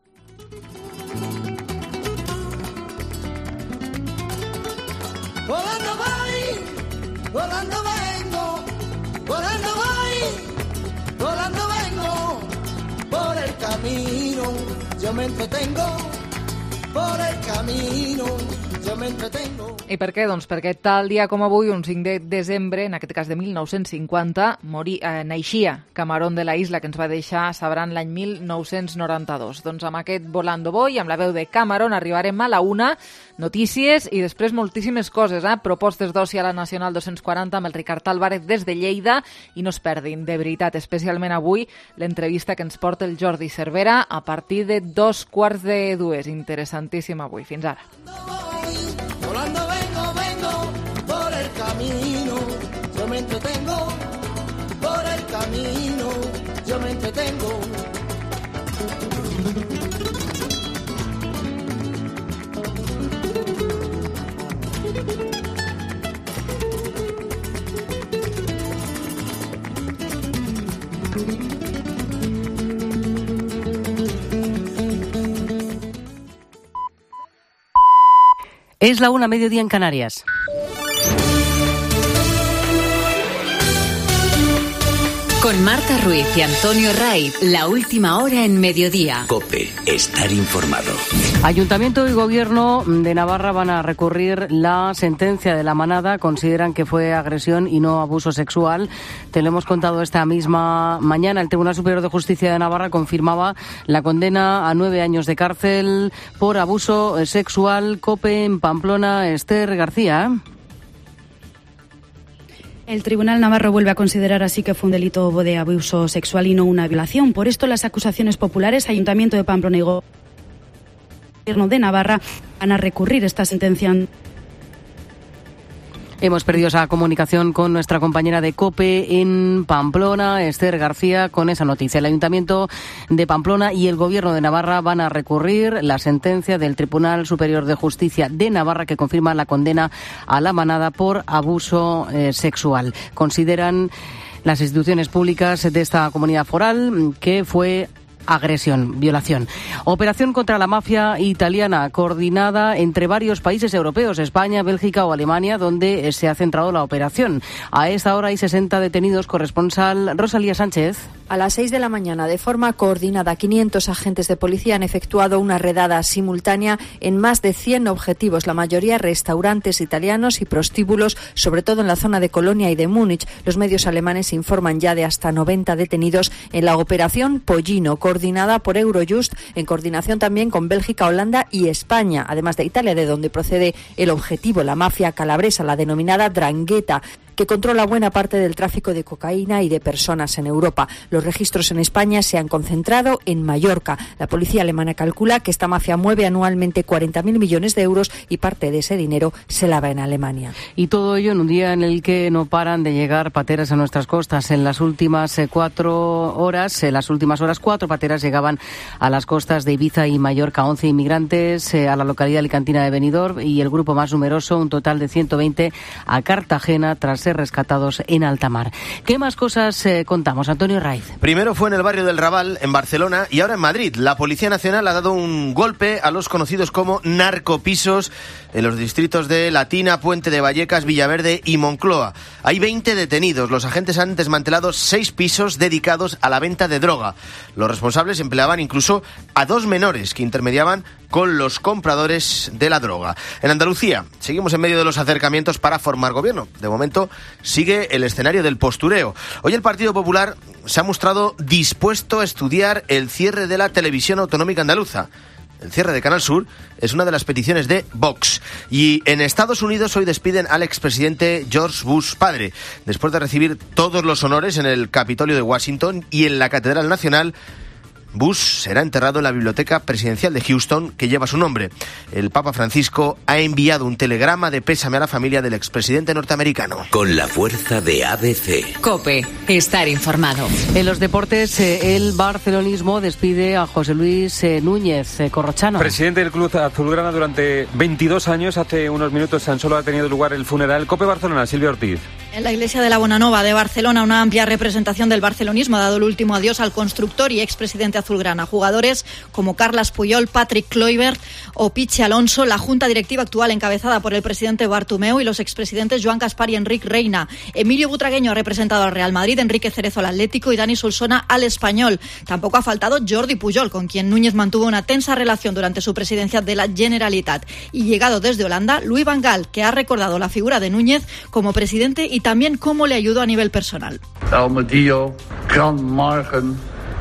Volando voy, volando vengo, volando voy, volando vengo, por el camino yo me entretengo, por el camino yo me entretengo. I per què? Doncs perquè tal dia com avui, un 5 de desembre, en aquest cas de 1950, naixia Camarón de la Isla, que ens va deixar, sabran, l'any 1992. Doncs amb aquest Volando Voy, amb la veu de Camarón, arribarem a la 1, notícies i després moltíssimes coses, propostes d'oci a la Nacional 240 amb el Ricard Álvarez des de Lleida, i no es perdin, de veritat, especialment avui, l'entrevista que ens porta el Jordi Cervera a partir de 2:45. Interessantíssim avui. Fins ara. Volando vengo, por el camino yo me entretengo, por el camino yo me entretengo. Es la 1, mediodía en Canarias. Con Marta Ruiz y Antonio Raiz, la última hora en mediodía. COPE, estar informado. Ayuntamiento y Gobierno de Navarra van a recurrir la sentencia de La Manada. Consideran que fue agresión y no abuso sexual. Te lo hemos contado esta misma mañana. El Tribunal Superior de Justicia de Navarra confirmaba la condena a 9 años de cárcel por abuso sexual. COPE en Pamplona, Esther García. El Tribunal Navarro vuelve a considerar así que fue un delito de abuso sexual y no una violación. Por esto, las acusaciones populares, Ayuntamiento de Pamplona y Gobierno de Navarra van a recurrir esta sentencia. Hemos perdido esa comunicación con nuestra compañera de COPE en Pamplona, Esther García, con esa noticia. El Ayuntamiento de Pamplona y el Gobierno de Navarra van a recurrir la sentencia del Tribunal Superior de Justicia de Navarra que confirma la condena a la manada por abuso sexual. Consideran las instituciones públicas de esta comunidad foral que fue agresión, violación. Operación contra la mafia italiana coordinada entre varios países europeos, España, Bélgica o Alemania, donde se ha centrado la operación. A esta hora hay 60 detenidos. Corresponsal Rosalía Sánchez. A las 6 de la mañana, de forma coordinada, 500 agentes de policía han efectuado una redada simultánea en más de 100 objetivos, la mayoría restaurantes italianos y prostíbulos, sobre todo en la zona de Colonia y de Múnich. Los medios alemanes informan ya de hasta 90 detenidos en la operación Pollino, coordinada por Eurojust, en coordinación también con Bélgica, Holanda y España, además de Italia, de donde procede el objetivo, la mafia calabresa, la denominada 'Ndrangheta, que controla buena parte del tráfico de cocaína y de personas en Europa. Los registros en España se han concentrado en Mallorca. La policía alemana calcula que esta mafia mueve anualmente 40.000 millones de euros y parte de ese dinero se lava en Alemania. Y todo ello en un día en el que no paran de llegar pateras a nuestras costas. En las últimas 4 horas, 4 pateras llegaban a las costas de Ibiza y Mallorca. 11 inmigrantes a la localidad alicantina de Benidorm y el grupo más numeroso, un total de 120, a Cartagena tras ser rescatados en alta mar. ¿Qué más cosas contamos, Antonio Raiz? Primero fue en el barrio del Raval, en Barcelona, y ahora en Madrid. La Policía Nacional ha dado un golpe a los conocidos como narcopisos en los distritos de Latina, Puente de Vallecas, Villaverde y Moncloa. Hay 20 detenidos. Los agentes han desmantelado 6 pisos dedicados a la venta de droga. Los responsables empleaban incluso a 2 menores que intermediaban con los compradores de la droga. En Andalucía, seguimos en medio de los acercamientos para formar gobierno. De momento, sigue el escenario del postureo. Hoy el Partido Popular se ha mostrado dispuesto a estudiar el cierre de la televisión autonómica andaluza. El cierre de Canal Sur es una de las peticiones de Vox. Y en Estados Unidos hoy despiden al expresidente George Bush padre, después de recibir todos los honores en el Capitolio de Washington y en la Catedral Nacional. Bush será enterrado en la Biblioteca Presidencial de Houston, que lleva su nombre. El Papa Francisco ha enviado un telegrama de pésame a la familia del expresidente norteamericano. Con la fuerza de ABC. COPE. Estar informado. En los deportes, el barcelonismo despide a José Luis Núñez Corrochano. Presidente del club azulgrana durante 22 años. Hace unos minutos tan solo ha tenido lugar el funeral. COPE Barcelona, Silvia Ortiz. En la iglesia de la Bonanova de Barcelona, una amplia representación del barcelonismo ha dado el último adiós al constructor y expresidente azulgrana. Jugadores como Carles Puyol, Patrick Kluivert o Pichi Alonso, la junta directiva actual encabezada por el presidente Bartomeu y los expresidentes Joan Gaspar y Enric Reina. Emilio Butragueño ha representado al Real Madrid, Enrique Cerezo al Atlético y Dani Solsona al Espanyol. Tampoco ha faltado Jordi Pujol, con quien Núñez mantuvo una tensa relación durante su presidencia de la Generalitat. Y llegado desde Holanda, Louis van Gaal, que ha recordado la figura de Núñez como presidente y también cómo le ayudó a nivel personal. El me dio gran margen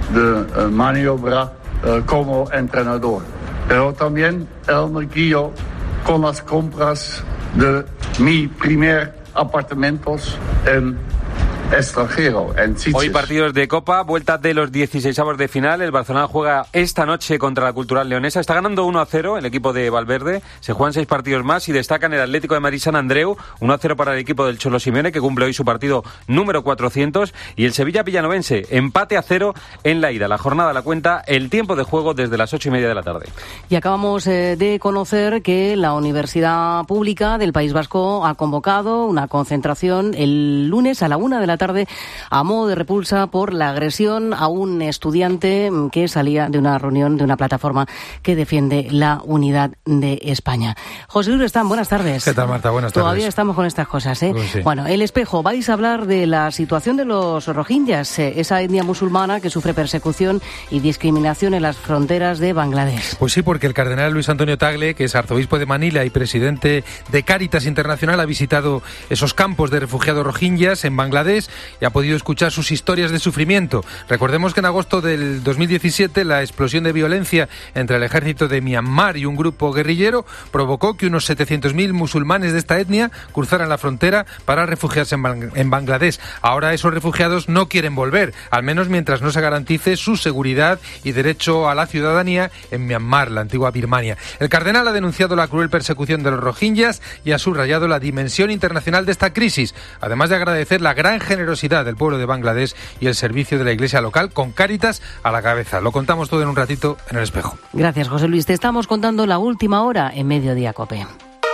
de maniobra como entrenador, pero también él me guió con las compras de mi primer apartamentos en extranjero, en Sitges. Hoy partidos de Copa, vuelta de los 16avos de final. El Barcelona juega esta noche contra la Cultural Leonesa. Está ganando 1-0 el equipo de Valverde. Se juegan 6 partidos más y destacan el Atlético de Madrid San Andreu, 1-0 para el equipo del Cholo Simeone, que cumple hoy su partido número 400, y el Sevilla Villanovense, empate a 0 en la ida. La jornada la cuenta el tiempo de juego desde las 8:30 de la tarde. Y acabamos de conocer que la Universidad Pública del País Vasco ha convocado una concentración el lunes a la 1 de la tarde a modo de repulsa por la agresión a un estudiante que salía de una reunión de una plataforma que defiende la unidad de España. José Luis Restán, buenas tardes. ¿Qué tal, Marta? Buenas tardes. Todavía estamos con estas cosas, ¿eh? Pues sí. Bueno, El Espejo, vais a hablar de la situación de los rohingyas, esa etnia musulmana que sufre persecución y discriminación en las fronteras de Bangladesh. Pues sí, porque el cardenal Luis Antonio Tagle, que es arzobispo de Manila y presidente de Cáritas Internacional, ha visitado esos campos de refugiados rohingyas en Bangladesh redes y ha podido escuchar sus historias de sufrimiento. Recordemos que en agosto del 2017 la explosión de violencia entre el ejército de Myanmar y un grupo guerrillero provocó que unos 700.000 musulmanes de esta etnia cruzaran la frontera para refugiarse en Bangladesh. Ahora esos refugiados no quieren volver, al menos mientras no se garantice su seguridad y derecho a la ciudadanía en Myanmar, la antigua Birmania. El cardenal ha denunciado la cruel persecución de los rohingyas y ha subrayado la dimensión internacional de esta crisis, además de agradecer la gran generosidad del pueblo de Bangladesh y el servicio de la iglesia local con Cáritas a la cabeza. Lo contamos todo en un ratito en El Espejo. Gracias, José Luis. Te estamos contando la última hora en Mediodía Cope.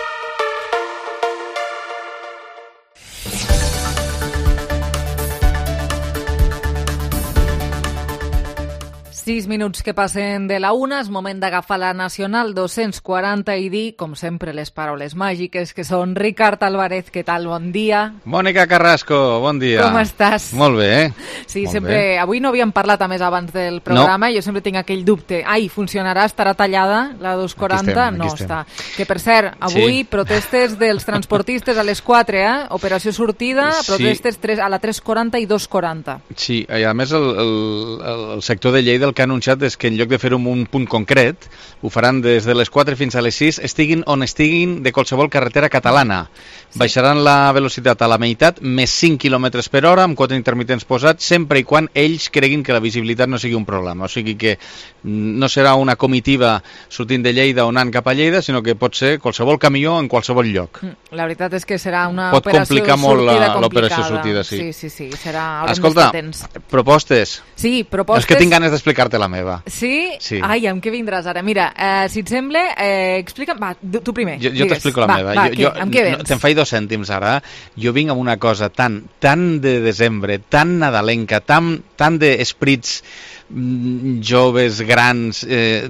Sis minuts que passen de la una, és moment d'agafar la Nacional 240 i dir, com sempre, les paraules màgiques, que són Ricard Álvarez. Què tal? Bon dia. Mònica Carrasco, bon dia. Com estàs? Molt bé, Sí, Molt sempre... bé. Avui no havíem parlat, a més, abans del programa, i jo sempre tinc aquell dubte. Ai, funcionarà? Estarà tallada la 240? Aquí no estem. està. Que, per cert, avui protestes dels transportistes a les 4, Operació sortida, Sí. protestes a la 340 i 240. Sí, i a més el sector de Lleida el que ha anunciat és que en lloc de fer-ho en un punt concret, ho faran des de les 4 fins a les 6, estiguin on estiguin de qualsevol carretera catalana. Baixaran la velocitat a la meitat, més 5 km per hora, amb 4 intermitents posats, sempre i quan ells creguin que la visibilitat no sigui un problema. O sigui que no serà una comitiva sortint de Lleida o anant cap a Lleida, sinó que pot ser qualsevol camió en qualsevol lloc. La veritat és que serà una Pot operació complicar molt sortida l'operació complicada. sortida, sí. Sí, serà... haurem Escolta, d'estar atents. propostes. Sí, propostes... És que tinc ganes d'explicar-te la meva. Sí? Sí. Ai, amb què vindràs ara? Mira, si et sembla, explica'm... Va, tu primer. Jo t'explico la meva. Amb què vens? Te'n faig 2 cèntims ara. Jo vinc amb una cosa tan de desembre, tan nadalenca, tan d'esprits joves, grans,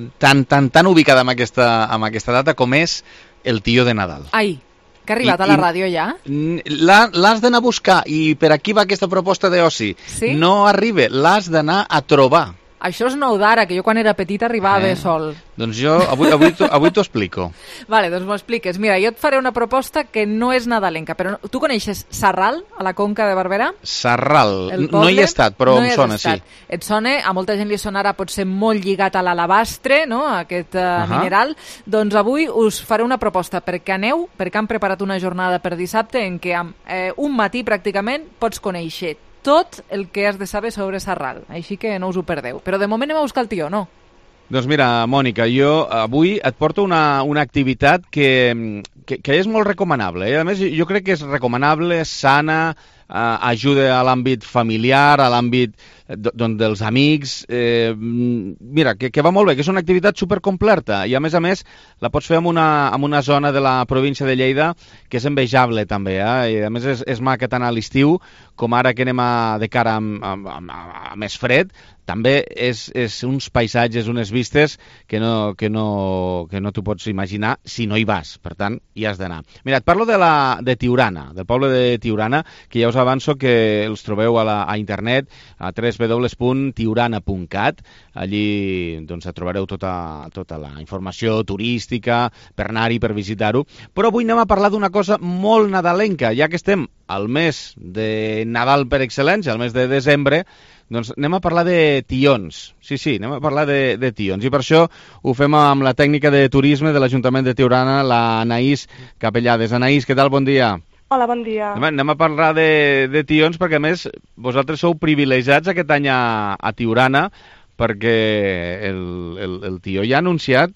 tan ubicada amb aquesta data com és el Tio de Nadal. Ai, que ha arribat a la ràdio ja? L'has d'anar a buscar i per aquí va aquesta proposta d'oci. Sí? No arriba, l'has d'anar a trobar. Això és nou d'ara, que jo quan era petita arribava sol. Doncs jo avui t'ho explico. Vale, doncs m'ho expliques. Mira, jo et faré una proposta que no és nadalenca, però tu coneixes Sarral, a la Conca de Barberà? Sarral, no hi he estat, però em sona, sí. Et sona, a molta gent li sonarà potser molt lligat a l'alabastre, no?, aquest mineral. Doncs avui us faré una proposta perquè aneu, perquè han preparat una jornada per dissabte en què amb un matí pràcticament pots conèixer tot el que has de saber sobre Sarral, així que no us ho perdeu. Però de moment anem a buscar el Tio, no? Doncs mira, Mònica, jo avui et porto una activitat que és molt recomanable. A més, jo crec que és recomanable, sana, ajuda a l'àmbit familiar, a l'àmbit dels amics. Mira, que va molt bé, que és una activitat supercompleta i a més la pots fer en una zona de la província de Lleida que és envejable també, i a més és maca tant a l'estiu com ara que anem de cara a més fred. També és uns paisatges, unes vistes que no t'ho pots imaginar si no hi vas. Per tant, hi has d'anar. Mira, et parlo de Tiurana, del poble de Tiurana, que ja us avanço que els trobeu a internet, a www.tiurana.cat. Allí doncs, trobareu tota la informació turística per anar-hi, per visitar-ho. Però avui anem a parlar d'una cosa molt nadalenca, ja que estem al mes de Nadal per excel·lència, al mes de desembre. Doncs anem a parlar de tions. Sí, anem a parlar de tions. I per això ho fem amb la tècnica de turisme de l'Ajuntament de Tiurana, la Anaïs Capellades. Anaïs, què tal? Bon dia. Hola, bon dia. Anem a parlar de tions perquè, a més, vosaltres sou privilegiats aquest any a Tiurana perquè el tio ja ha anunciat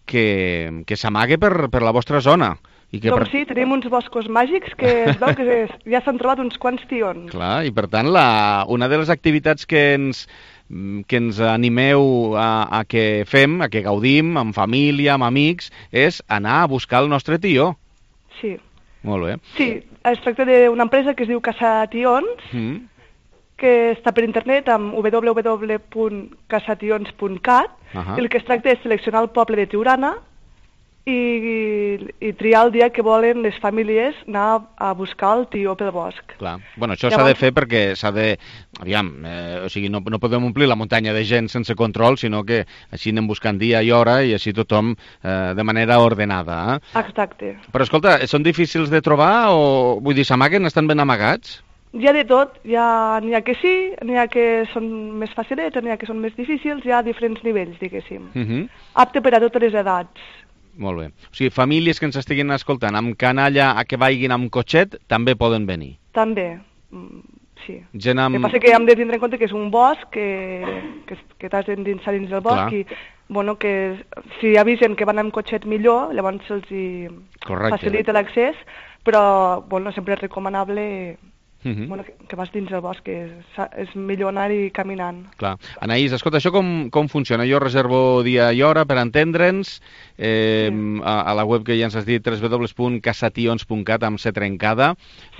que s'amague per la vostra zona. Doncs sí, tenim uns boscos màgics que es veu que ja s'han trobat uns quants tions. Clar, i per tant, una de les activitats que ens animeu a que fem, a que gaudim, amb família, amb amics, és anar a buscar el nostre tio. Sí. Molt bé. Sí, es tracta d'una empresa que es diu Caçations, que està per internet amb www.caçations.cat, i el que es tracta és seleccionar el poble de Tiurana i triar el dia que volen les famílies anar a buscar el tio pel bosc. Clar. Bueno, això s'ha de fer perquè s'ha de... Aviam, o sigui, no podem omplir la muntanya de gent sense control, sinó que així anem buscant dia i hora i així tothom de manera ordenada. Exacte. Però escolta, són difícils de trobar o... Vull dir, s'amaguen? Estan ben amagats? Hi ha de tot, n'hi ha que sí, n'hi ha que són més facilets, n'hi ha que són més difícils, hi ha diferents nivells, diguéssim. Apte per a totes les edats. Molt bé. O sigui, famílies que ens estiguin escoltant amb canalla a que vagin amb cotxet, també poden venir. També, sí. Gent amb... El que passa que hem de tindre en compte que és un bosc, que t'has d'endinsar dins del bosc, i bueno, que si avisen que van amb cotxet millor, llavors se'ls facilita l'accés, però bueno, sempre és recomanable bueno, que vas dins del bosc, que és millor anar-hi caminant. Clar. Anaïs, escolta, això com funciona? Jo reservo dia i hora per entendre'ns, a la web que ja ens has dit, www.casations.cat, amb C trencada,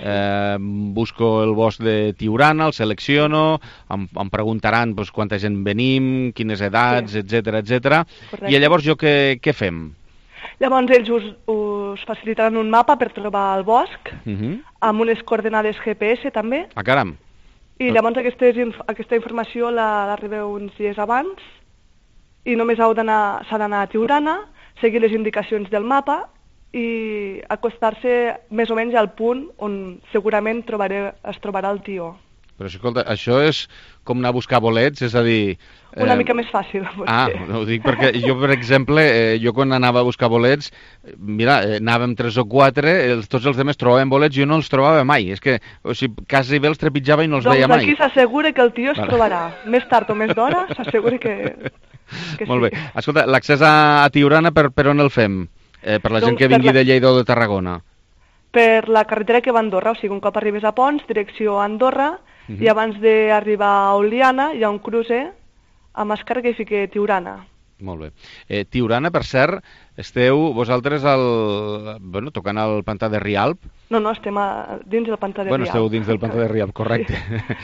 busco el bosc de Tiurana, el selecciono, em preguntaran doncs, quanta gent venim, quines edats, etc. I llavors jo què fem? Llavors ells us facilitaran un mapa per trobar el bosc, amb unes coordenades GPS també. Ah, caram! I llavors aquesta informació la rebeu uns dies abans i només s'ha d'anar a Tiurana, seguir les indicacions del mapa i acostar-se més o menys al punt on segurament es trobarà el tió. Però escolta, això és com anar a buscar bolets, és a dir... Una mica més fàcil, potser. Ho dic perquè jo, per exemple, jo quan anava a buscar bolets, mira, anàvem 3 o 4, tots els altres trobaven bolets, jo no els trobava mai. És que, o sigui, quasi bé els trepitjava i no els veia mai. Doncs aquí s'assegura que el tió es trobarà. Més tard o més d'hora, s'assegura que Molt bé. Escolta, l'accés a Tiurana, per on el fem? Per la gent que vingui de Lleida o de Tarragona? Per la carretera que va a Andorra, o sigui, un cop arribes a Pons, direcció a Andorra, i abans d'arribar a Oliana hi ha un cruce a Mascara que hi fica Tiurana. Molt bé. Tiurana, per cert, esteu vosaltres tocant al pantà de Rialp? No, estem dins del pantà de Rialp. Bueno, esteu dins del pantà de Rialp, correcte.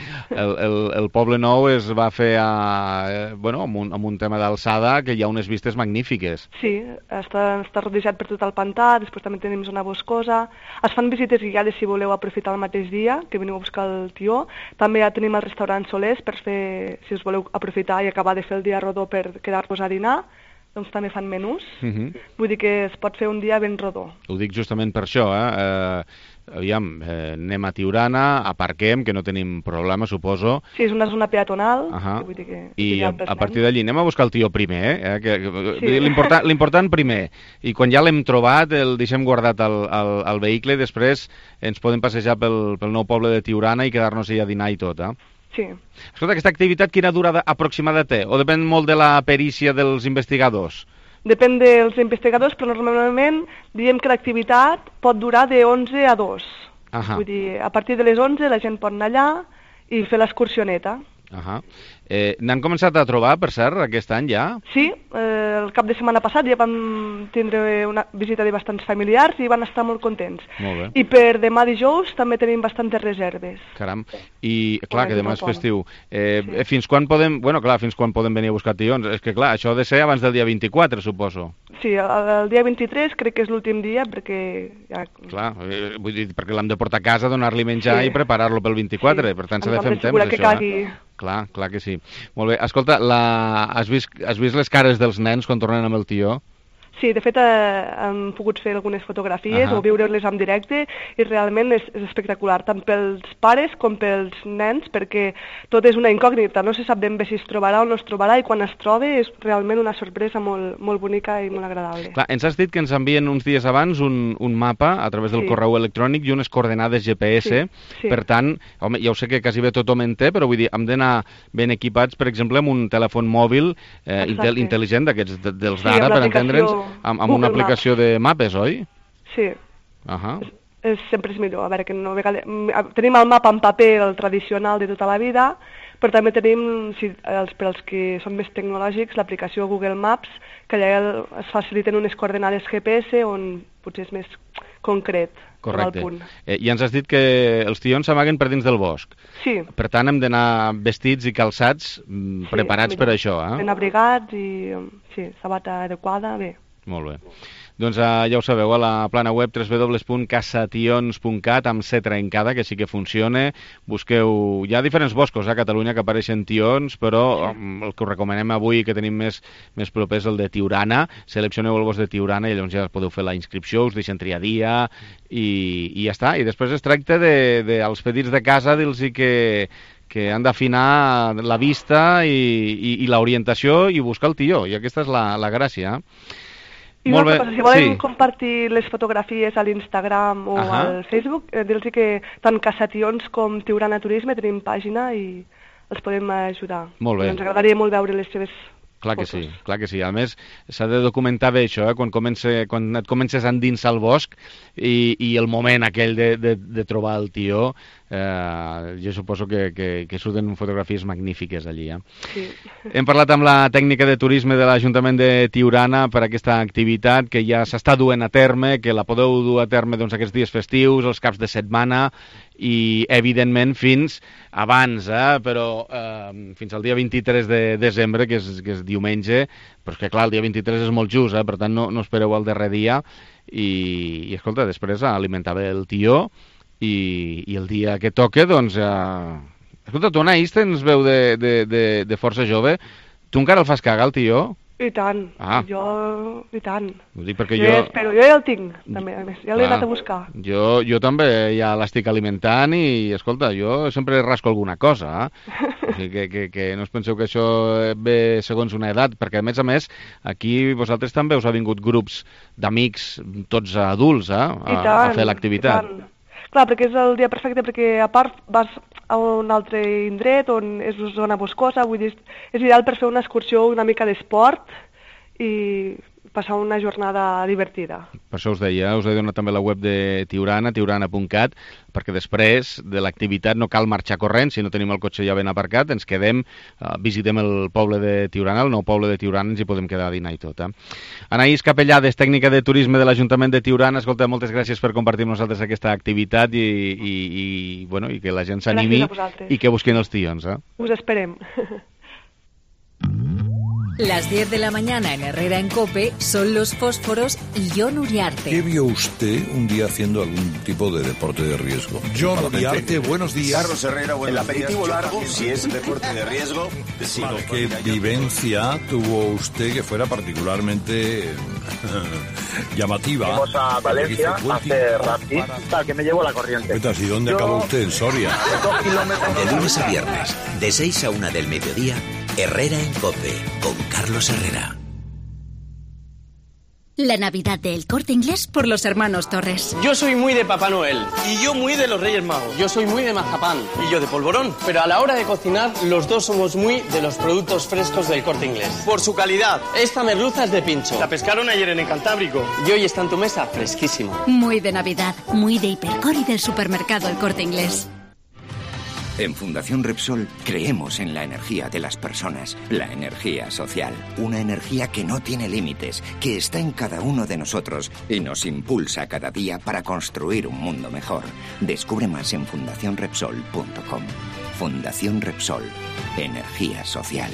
El Poble Nou es va fer amb un tema d'alçada que hi ha unes vistes magnífiques. Sí, està rodejat per tot el pantà, després també tenim zona boscosa. Es fan visites guiades si voleu aprofitar el mateix dia, que veniu a buscar el tió. També ja tenim el restaurant Solers per fer, si us voleu aprofitar i acabar de fer el dia rodó per quedar-vos a dinar, doncs també fan menús. Vull dir que es pot fer un dia ben rodó. Ho dic justament per això, aviam, anem a Tiurana, aparquem, que no tenim problema, suposo. Sí, és una zona peatonal. Vull dir que i a partir d'allí anem a buscar el tió primer, l'important primer. I quan ja l'hem trobat, el deixem guardat al vehicle i després ens podem passejar pel nou poble de Tiurana i quedar-nos allà a dinar i tot, Sí. Escolta, aquesta activitat quina durada aproximada té? O depèn molt de la perícia dels investigadors? Depèn dels investigadors, però normalment diem que l'activitat pot durar de 11 a 2. Vull dir, a partir de les 11 la gent pot anar allà i fer l'excursioneta. N'han començat a trobar, per cert, aquest any ja? Sí, el cap de setmana passat ja vam tindre una visita de bastants familiars i van estar molt contents. Molt bé. I per demà dijous també tenim bastantes reserves. Caram, i clar, que demà és festiu. Fins quan podem venir a buscar tions? És que clar, això ha de ser abans del dia 24, suposo. Sí, el dia 23 crec que és l'últim dia perquè... Clar, vull dir, perquè l'hem de portar a casa, donar-li menjar i preparar-lo pel 24, per tant s'ha de fer amb temps, això. Clar que sí. Molt bé. Escolta, has vist les cares dels nens quan tornen amb el tió? Sí, de fet hem pogut fer algunes fotografies o viure-les en directe i realment és espectacular, tant pels pares com pels nens, perquè tot és una incògnita, no se sap ben bé si es trobarà o no es trobarà i quan es troba és realment una sorpresa molt bonica i molt agradable. Clar, ens has dit que ens envien uns dies abans un mapa a través del correu electrònic i unes coordenades GPS, per tant, home, ja ho sé que quasi bé tothom en té, però vull dir, hem d'anar ben equipats, per exemple, amb un telèfon mòbil intel·ligent d'aquests dels d'ara, per entendre'ns, amb una aplicació de mapes, oi? Sí. Sempre és millor. A veure, que no, tenim el mapa en paper, el tradicional de tota la vida, però també tenim, per als que són més tecnològics, l'aplicació Google Maps, que allà es faciliten unes coordenades GPS on potser és més concret. Correcte. I ens has dit que els tions s'amaguen per dins del bosc. Sí. Per tant, hem d'anar vestits i calçats preparats per això. Ben abrigats i sabata adequada, bé. Molt bé. Doncs ja ho sabeu, a la plana web www.casations.cat amb C trencada, que sí que funciona. Busqueu... Hi ha diferents boscos a Catalunya que apareixen tions, però el que us recomanem avui, que tenim més proper, és el de Tiurana. Seleccioneu el bosc de Tiurana i llavors ja podeu fer la inscripció, us deixen triar dia i ja està. I després es tracta als petits de casa dir-los que han d'afinar la vista i l'orientació i buscar el tió, i aquesta és la gràcia. I una altra cosa, si volen compartir les fotografies a l'Instagram o al Facebook, dir-los que tant Casations com Tiurana Turisme tenim pàgina i els podem ajudar. Molt bé. Ens agradaria molt veure les seves Clar que sí, clar que sí. A més, s'ha de documentar bé això, quan et comences a endinsar al bosc i el moment aquell de trobar el tió, jo suposo que surten fotografies magnífiques allí. Sí. Hem parlat amb la tècnica de turisme de l'Ajuntament de Tiurana per aquesta activitat que ja s'està duent a terme, que la podeu dur a terme aquests dies festius, els caps de setmana, i evidentment fins abans, però fins al dia 23 de desembre, que és diumenge, però és que clar, el dia 23 és molt just, per tant no espereu el darrer dia, i escolta, després alimentar bé el tió, i el dia que toca, doncs... Escolta, tu, Anaïs, tens veu de força jove, tu encara el fas cagar, el tió? I tant, i tant. Ho dic perquè Però jo ja el tinc, també, a més, ja l'he anat a buscar. Jo també ja l'estic alimentant i, escolta, jo sempre rasco alguna cosa, O sigui que no us penseu que això ve segons una edat, perquè a més, aquí vosaltres també us ha vingut grups d'amics, tots adults, a fer l'activitat. Clar, perquè és el dia perfecte, perquè a part vas a un altre indret on és una zona boscosa, vull dir, és ideal per fer una excursió, una mica d'esport i passar una jornada divertida. Per això us he donat també la web de Tiurana, tiurana.cat, perquè després de l'activitat no cal marxar corrent, si no tenim el cotxe ja ben aparcat, ens quedem, visitem el poble de Tiurana, el nou poble de Tiurana, ens hi podem quedar a dinar i tot. Anaïs Capellades, tècnica de turisme de l'Ajuntament de Tiurana, escolta, moltes gràcies per compartir amb nosaltres aquesta activitat i que la gent s'animi i que busquin els tions. Us esperem. Las 10 de la mañana en Herrera en COPE son los fósforos y Jon Uriarte. ¿Qué vio usted un día haciendo algún tipo de deporte de riesgo? Jon Uriarte, buenos días. Carlos Herrera, buenos días. El aperitivo largo, si es deporte de riesgo. Sí, vale, ¿qué vivencia tuvo usted que fuera particularmente llamativa? Fuimos a Valencia a hacer rafting, que me llevó la corriente. ¿Y dónde acabó usted? ¿En Soria? 2 kilómetros. De lunes a viernes, de 6 a 1 del mediodía, Herrera en COPE, con Carlos Herrera. La Navidad de El Corte Inglés por los hermanos Torres. Yo soy muy de Papá Noel. Y yo muy de los Reyes Magos. Yo soy muy de mazapán. Y yo de polvorón. Pero a la hora de cocinar, los dos somos muy de los productos frescos del Corte Inglés. Por su calidad. Esta merluza es de pincho. La pescaron ayer en el Cantábrico. Y hoy está en tu mesa fresquísima. Muy de Navidad. Muy de Hipercor y del supermercado El Corte Inglés. En Fundación Repsol creemos en la energía de las personas, la energía social, una energía que no tiene límites, que está en cada uno de nosotros y nos impulsa cada día para construir un mundo mejor. Descubre más en fundacionrepsol.com. Fundación Repsol, energía social.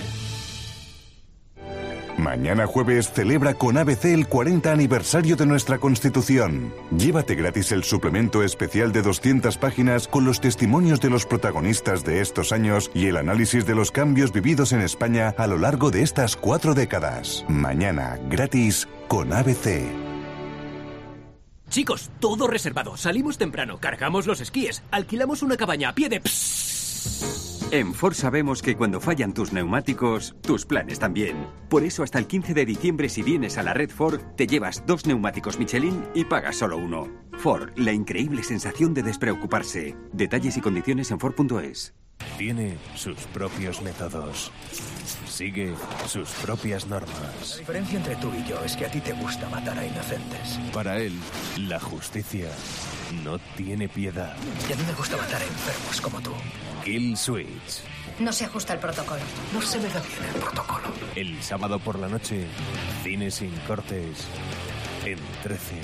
Mañana jueves celebra con ABC el 40 aniversario de nuestra Constitución. Llévate gratis el suplemento especial de 200 páginas con los testimonios de los protagonistas de estos años y el análisis de los cambios vividos en España a lo largo de estas 4 décadas. Mañana, gratis con ABC. Chicos, todo reservado. Salimos temprano, cargamos los esquíes, alquilamos una cabaña a pie de... En Ford sabemos que cuando fallan tus neumáticos, tus planes también. Por eso hasta el 15 de diciembre si vienes a la red Ford, te llevas 2 neumáticos Michelin y pagas solo 1. Ford, la increíble sensación de despreocuparse. Detalles y condiciones en Ford.es. Tiene sus propios métodos. Sigue sus propias normas. La diferencia entre tú y yo es que a ti te gusta matar a inocentes. Para él, la justicia no tiene piedad. Y a mí me gusta matar a enfermos como tú. Kill Switch. No se ajusta el protocolo. No se me da bien el protocolo. El sábado por la noche, cine sin cortes, en 13.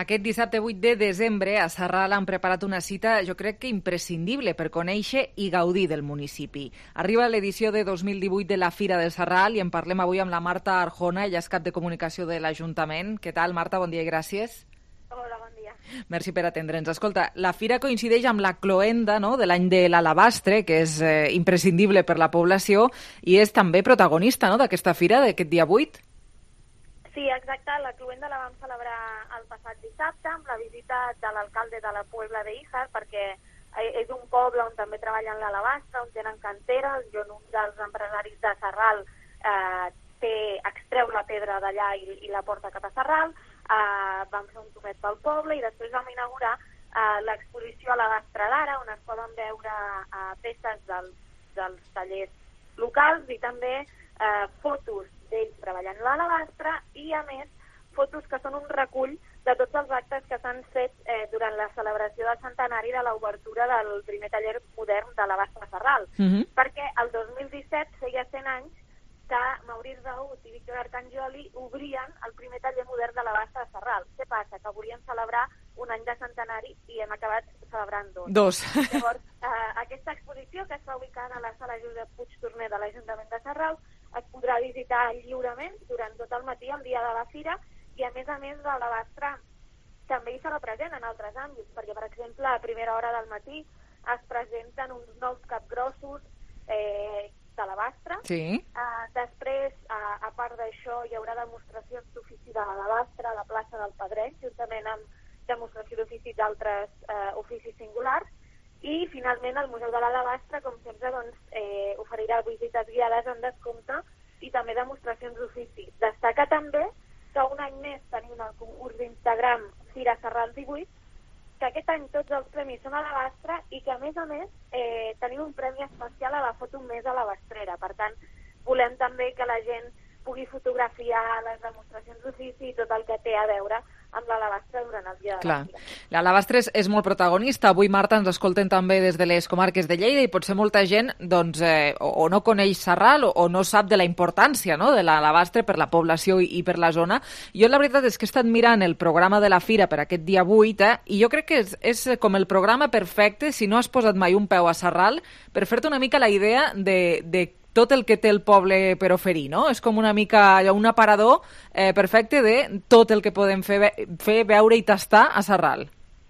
Aquest dissabte 8 de desembre a Sarral han preparat una cita, jo crec que imprescindible per conèixer i gaudir del municipi. Arriba l'edició de 2018 de la Fira de Sarral i en parlem avui amb la Marta Arjona, ella és cap de comunicació de l'Ajuntament. Què tal, Marta? Bon dia i gràcies. Hola, bon dia. Merci per atendre'ns. Escolta, la fira coincideix amb la cloenda, no?, de l'any de l'alabastre, que és imprescindible per la població, i és també protagonista, no?, d'aquesta fira, d'aquest dia 8. Sí, exacte. La cloenda la vam celebrar el passat dissabte amb la visita de l'alcalde de la Puebla de Híjar, perquè és un poble on també treballen l'alabastre, on tenen canteres, i on un dels empresaris de Sarral extreu la pedra d'allà i la porta cap a Sarral. Vam fer un toquet pel poble i després vam inaugurar l'exposició Alabastre d'ara, on es poden veure peces dels tallers locals i també fotos d'ells treballant l'alabastre i, a més, fotos que són un recull de tots els actes que s'han fet durant la celebració del centenari de l'obertura del primer taller modern d'Alabastre Sarral. Perquè el 2017 feia 100 anys que Maurice Raut i Víctor Arcangeli obrien el primer taller modern de l'Alabastre de Sarral. Què passa? Que volíem celebrar un any de centenari i hem acabat celebrant dos. Llavors, aquesta exposició, que està ubicada a la sala Josep Puig Torner de l'Ajuntament de Sarral, es podrà visitar lliurement durant tot el matí, el dia de la fira, i a més l'alabastre també hi serà present en altres àmbits, perquè, per exemple, a primera hora del matí es presenten uns nous capgrossos d'alabastre. Sí. Després, a part d'això, hi haurà demostracions d'ofici de l'alabastre a la plaça del Pedreny, juntament amb demostració d'ofici d'altres oficis singulars. I, finalment, el Museu de l'Alabastre, com sempre, oferirà visites guiades en descompte i també demostracions d'ofici. Destaca també que un any més tenim el concurs d'Instagram Fira Sarral 18, que aquest any tots els premis són a l'alabastre i que, a més, tenim un premi especial a la foto més alabastrera. Per tant, volem també que la gent pugui fotografiar les demostracions d'ofici i tot el que té a veure amb l'alabastre durant el dia de la fira. L'alabastre és molt protagonista. Avui, Marta, ens escolten també des de les comarques de Lleida i potser molta gent o no coneix Sarral o no sap de la importància, no?, de l'alabastre per la població i per la zona. Jo la veritat és que he estat mirant el programa de la fira per aquest dia 8 i jo crec que és com el programa perfecte, si no has posat mai un peu a Sarral, per fer-te una mica la idea de tot el que té el poble per oferir, no? És com una mica un aparador perfecte de tot el que podem fer, veure i tastar a Sarral.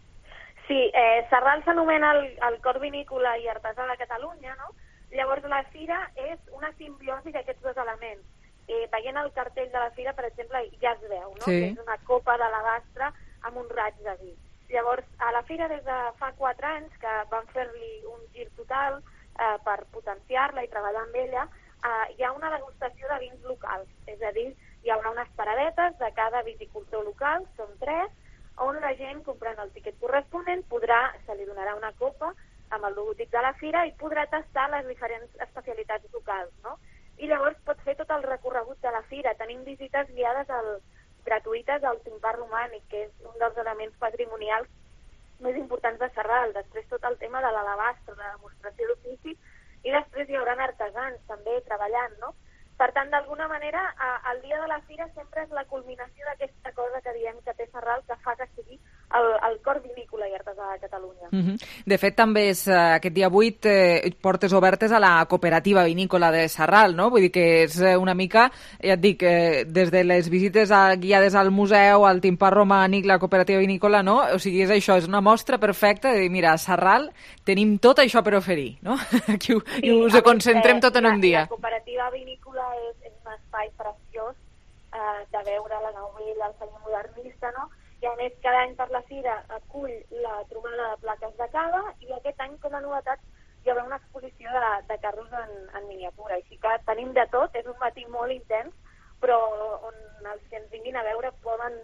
Sí, Sarral s'anomena el cor vinícola i artesà de Catalunya, no? Llavors la fira és una simbiosi d'aquests dos elements. Veient el cartell de la fira, per exemple, ja es veu, no? Sí. Que és una copa d'alabastre amb un raig de vi. Llavors, a la fira des de fa 4 anys, que vam fer-li un gir total per potenciar-la i treballar amb ella, hi ha una degustació de vins locals, és a dir, hi haurà unes paradetes de cada viticultor local, són 3, on la gent, comprant el tiquet corresponent, se li donarà una copa amb el logotip de la fira i podrà tastar les diferents especialitats locals, no? I llavors pot fer tot el recorregut de la fira. Tenim visites guiades gratuïtes al timpà romànic, que és un dels elements patrimonials més importants de Sarral. Després tot el tema de l'alabastre, la demostració d'ofici, i després hi haurà artesans també treballant, no? Per tant, d'alguna manera, el dia de la fira sempre és la culminació d'aquesta cosa que diem que té Sarral, que fa que sigui el cor vinícola i artesà de Catalunya. De fet, també és aquest dia 8 portes obertes a la cooperativa vinícola de Sarral, no? Vull dir que és una mica, ja et dic, des de les visites guiades al museu, al timpà romànic, la cooperativa vinícola, no? O sigui, és això, és una mostra perfecta de dir, mira, a Sarral tenim tot això per oferir, no? Aquí us concentrem tot en un dia. La cooperativa vinícola és un espai preciós de veure la novella, el celler modernista, no? I a més, cada any per la fira acull la trobada de plaques de cava i aquest any, com a novetat, hi haurà una exposició de carros en miniatura. Així que tenim de tot, és un matí molt intens, però on els que ens vinguin a veure poden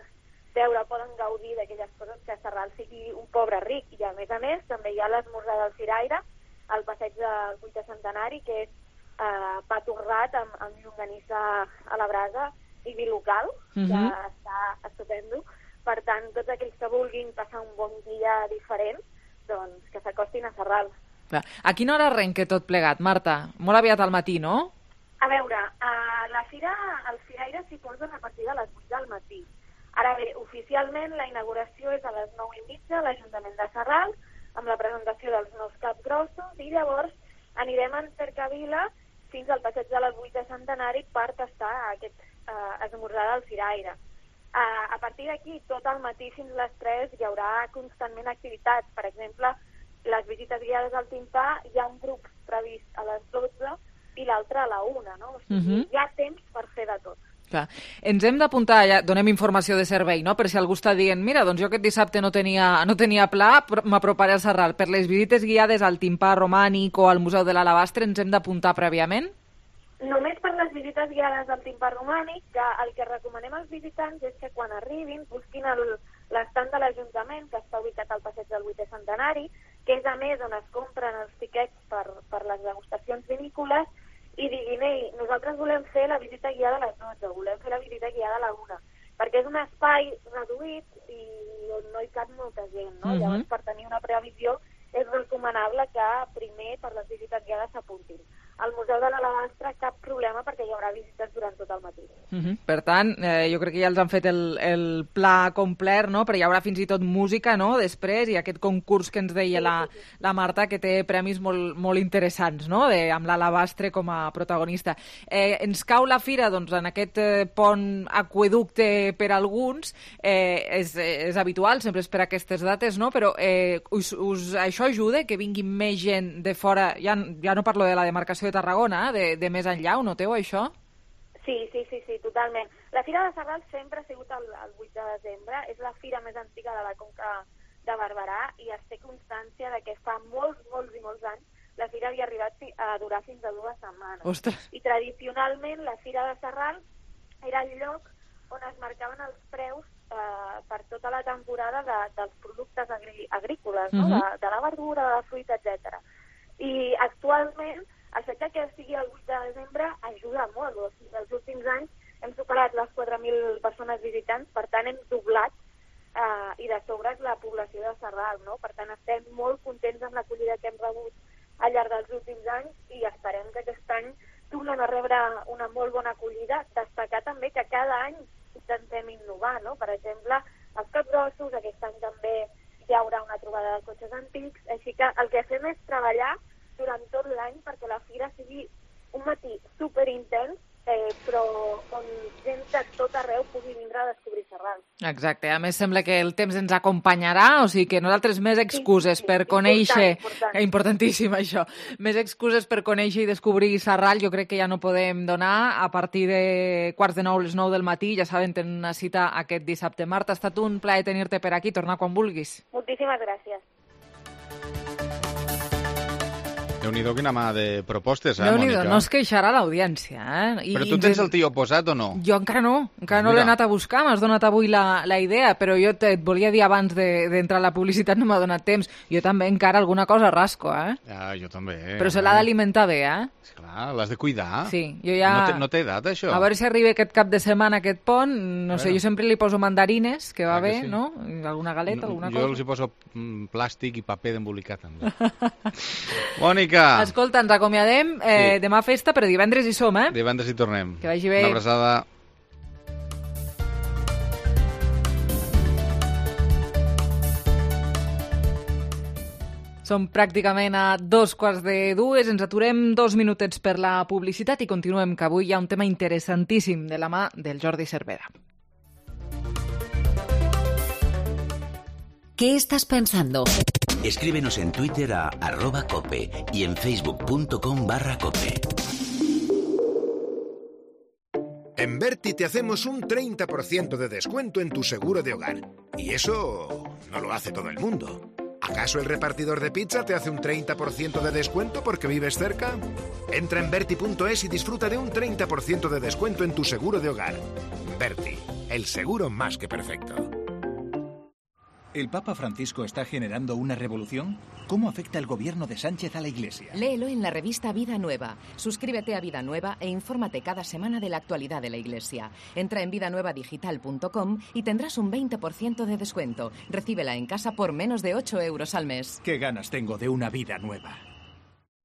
gaudir d'aquelles coses que Sarral sigui un poble ric. I a més, també hi ha l'esmorzar del Firaire, al passeig del 8 centenari, que és pa torrat amb llonganissa a la brasa i vi local, que està estupendo. Per tant, tots aquells que vulguin passar un bon dia diferent, doncs que s'acostin a Sarral. A quina hora arrenca tot plegat, Marta? Molt aviat al matí, no? A veure, a la fira, al Firaire s'hi posen a partir de les 8 del matí. Ara bé, oficialment la inauguració és a les 9:30 a l'Ajuntament de Sarral, amb la presentació dels nous capgrossos, i llavors anirem en cercavila fins al passeig de les 8 de Centenari per tastar aquest esmorzar del firaire. A partir d'aquí, tot el matí fins a les 3 hi haurà constantment activitats. Per exemple, les visites guiades al timpà, hi ha un grup previst a les 12 i l'altre a la 1, no? O sigui, hi ha temps per fer de tot. Clar. Ens hem d'apuntar, ja donem informació de servei, no? Per si algú està dient, mira, doncs jo aquest dissabte no tenia pla, m'aproparé a Sarral. Per les visites guiades al timpà romànic o al Museu de l'Alabastre ens hem d'apuntar prèviament? Només per les visites guiades al timpà romànic, que el que recomanem als visitants és que quan arribin busquin l'estand de l'Ajuntament, que està ubicat al passeig del 8 de Centenari, que és a més on es compren els tiquets per les degustacions vinícoles, i diguin, ei, nosaltres volem fer la visita guiada a les 12, volem fer la visita guiada a la 1, perquè és un espai reduït i on no hi cap molta gent, no? Llavors, per tenir una previsió, és recomanable que primer per les visites guiades s'apuntin. Al Museu de l'Alabastre cap problema perquè hi haurà visites durant tot el matí. Per tant, jo crec que ja els han fet el pla complet, no? Però hi haurà fins i tot música, no?, després, i aquest concurs que ens deia la Marta, que té premis molt interessants, no?, amb l'Alabastre com a protagonista. Ens cau la fira, doncs, en aquest pont aqüeducte per alguns, és habitual, sempre és per aquestes dates, no?, però això ajuda que vinguin més gent de fora, ja no parlo de la demarcació de Tarragona, de més enllà, ho noteu, això? Sí, totalment. La Fira de Sarral sempre ha sigut el 8 de desembre, és la fira més antiga de la Conca de Barberà i es té constància de que fa molts i molts anys la fira havia arribat a durar fins a 2 setmanes. Ostres. I tradicionalment la Fira de Sarral era el lloc on es marcaven els preus per tota la temporada dels productes agrícoles, no? de la verdura, de la fruita, etc. I actualment el fet que sigui el 8 de desembre ajuda molt. O sigui, els últims anys hem superat les 4.000 persones visitants, per tant hem doblat i de sobre la població de Sarral, no? Per tant estem molt contents amb l'acollida que hem rebut al llarg dels últims anys i esperem que aquest any tornem a rebre una molt bona acollida. Destacar també que cada any intentem innovar, no? Per exemple, els capgrossos, aquest any també hi haurà una trobada de cotxes antics, així que el que fem és treballar durant tot l'any perquè la fira sigui un matí superintens, però on gent de tot arreu pugui vindre a descobrir Sarral. Exacte, a més sembla que el temps ens acompanyarà, o sigui que nosaltres més excuses per conèixer... Importantíssim això. Més excuses per conèixer i descobrir Sarral jo crec que ja no podem donar. A partir de 8:45, les 9 del matí, ja saben, tenen una cita aquest dissabte. Marta, ha estat un plaer tenir-te per aquí, tornar quan vulguis. Moltíssimes gràcies. Déu-n'hi-do, quina mà de propostes, Déu-n'hi-do, Mònica? no es queixarà l'audiència, Però tu tens el tio oposat o no? Jo encara no l'he anat a buscar, m'has donat avui la idea, però jo et volia dir abans d'entrar a la publicitat, no m'ha donat temps. Jo també encara alguna cosa rasco, Ja, jo també. Però se l'ha d'alimentar bé, Clar, l'has de cuidar. Sí, jo ja... No té edat, això. A veure si arriba aquest cap de setmana aquest pont, no sé, jo sempre li poso mandarines, que va bé, sí. no? Alguna galeta, alguna cosa. Jo els hi poso plàstic i paper d'embolicar, també. Mònica! Escolta, ens acomiadem. Demà festa, però divendres hi som, Divendres hi tornem. Que vagi bé. Una abraçada. Som pràcticament a 2:45, ens aturem 2 minutets per la publicitat i continuem, que avui hi ha un tema interessantíssim de la mà del Jordi Cervera. ¿Qué estás pensando? Escríbenos en Twitter a @cope y en facebook.com/cope. En Berti te hacemos un 30% de descuento en tu seguro de hogar. Y eso no lo hace todo el mundo. ¿Acaso el repartidor de pizza te hace un 30% de descuento porque vives cerca? Entra en Berti.es y disfruta de un 30% de descuento en tu seguro de hogar. Berti, el seguro más que perfecto. ¿El Papa Francisco está generando una revolución? ¿Cómo afecta el gobierno de Sánchez a la Iglesia? Léelo en la revista Vida Nueva. Suscríbete a Vida Nueva e infórmate cada semana de la actualidad de la Iglesia. Entra en vidanuevadigital.com y tendrás un 20% de descuento. Recíbela en casa por menos de 8 euros al mes. ¡Qué ganas tengo de una vida nueva!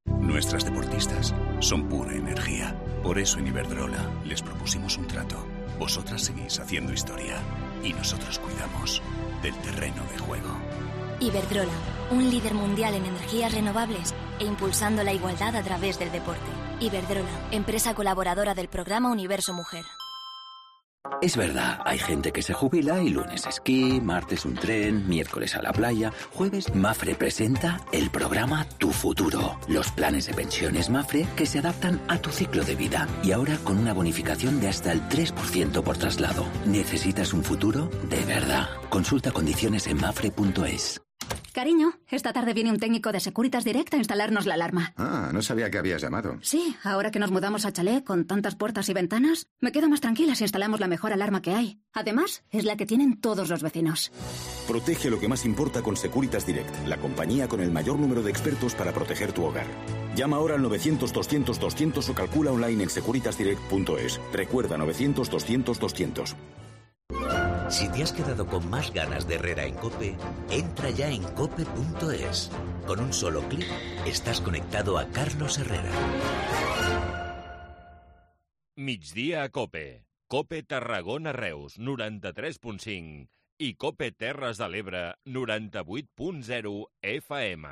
Nuestras deportistas son pura energía. Por eso en Iberdrola les propusimos un trato. Vosotras seguís haciendo historia y nosotros cuidamos del terreno de juego. Iberdrola, un líder mundial en energías renovables e impulsando la igualdad a través del deporte. Iberdrola, empresa colaboradora del programa Universo Mujer. Es verdad, hay gente que se jubila y lunes esquí, martes un tren, miércoles a la playa, jueves Mafre presenta el programa Tu Futuro. Los planes de pensiones Mafre que se adaptan a tu ciclo de vida y ahora con una bonificación de hasta el 3% por traslado. ¿Necesitas un futuro? De verdad. Consulta condiciones en mafre.es. Cariño, esta tarde viene un técnico de Securitas Direct a instalarnos la alarma. Ah, no sabía que habías llamado. Sí, ahora que nos mudamos a chalet con tantas puertas y ventanas, me quedo más tranquila si instalamos la mejor alarma que hay. Además, es la que tienen todos los vecinos. Protege lo que más importa con Securitas Direct, la compañía con el mayor número de expertos para proteger tu hogar. Llama ahora al 900-200-200 o calcula online en securitasdirect.es. Recuerda, 900-200-200. Si te has quedado con más ganas de Herrera en COPE, entra ya en cope.es. Con un solo clic estás conectado a Carlos Herrera. Migdia a COPE. COPE Tarragona Reus, 93.5 i COPE Terres de l'Ebre, 98.0 FM.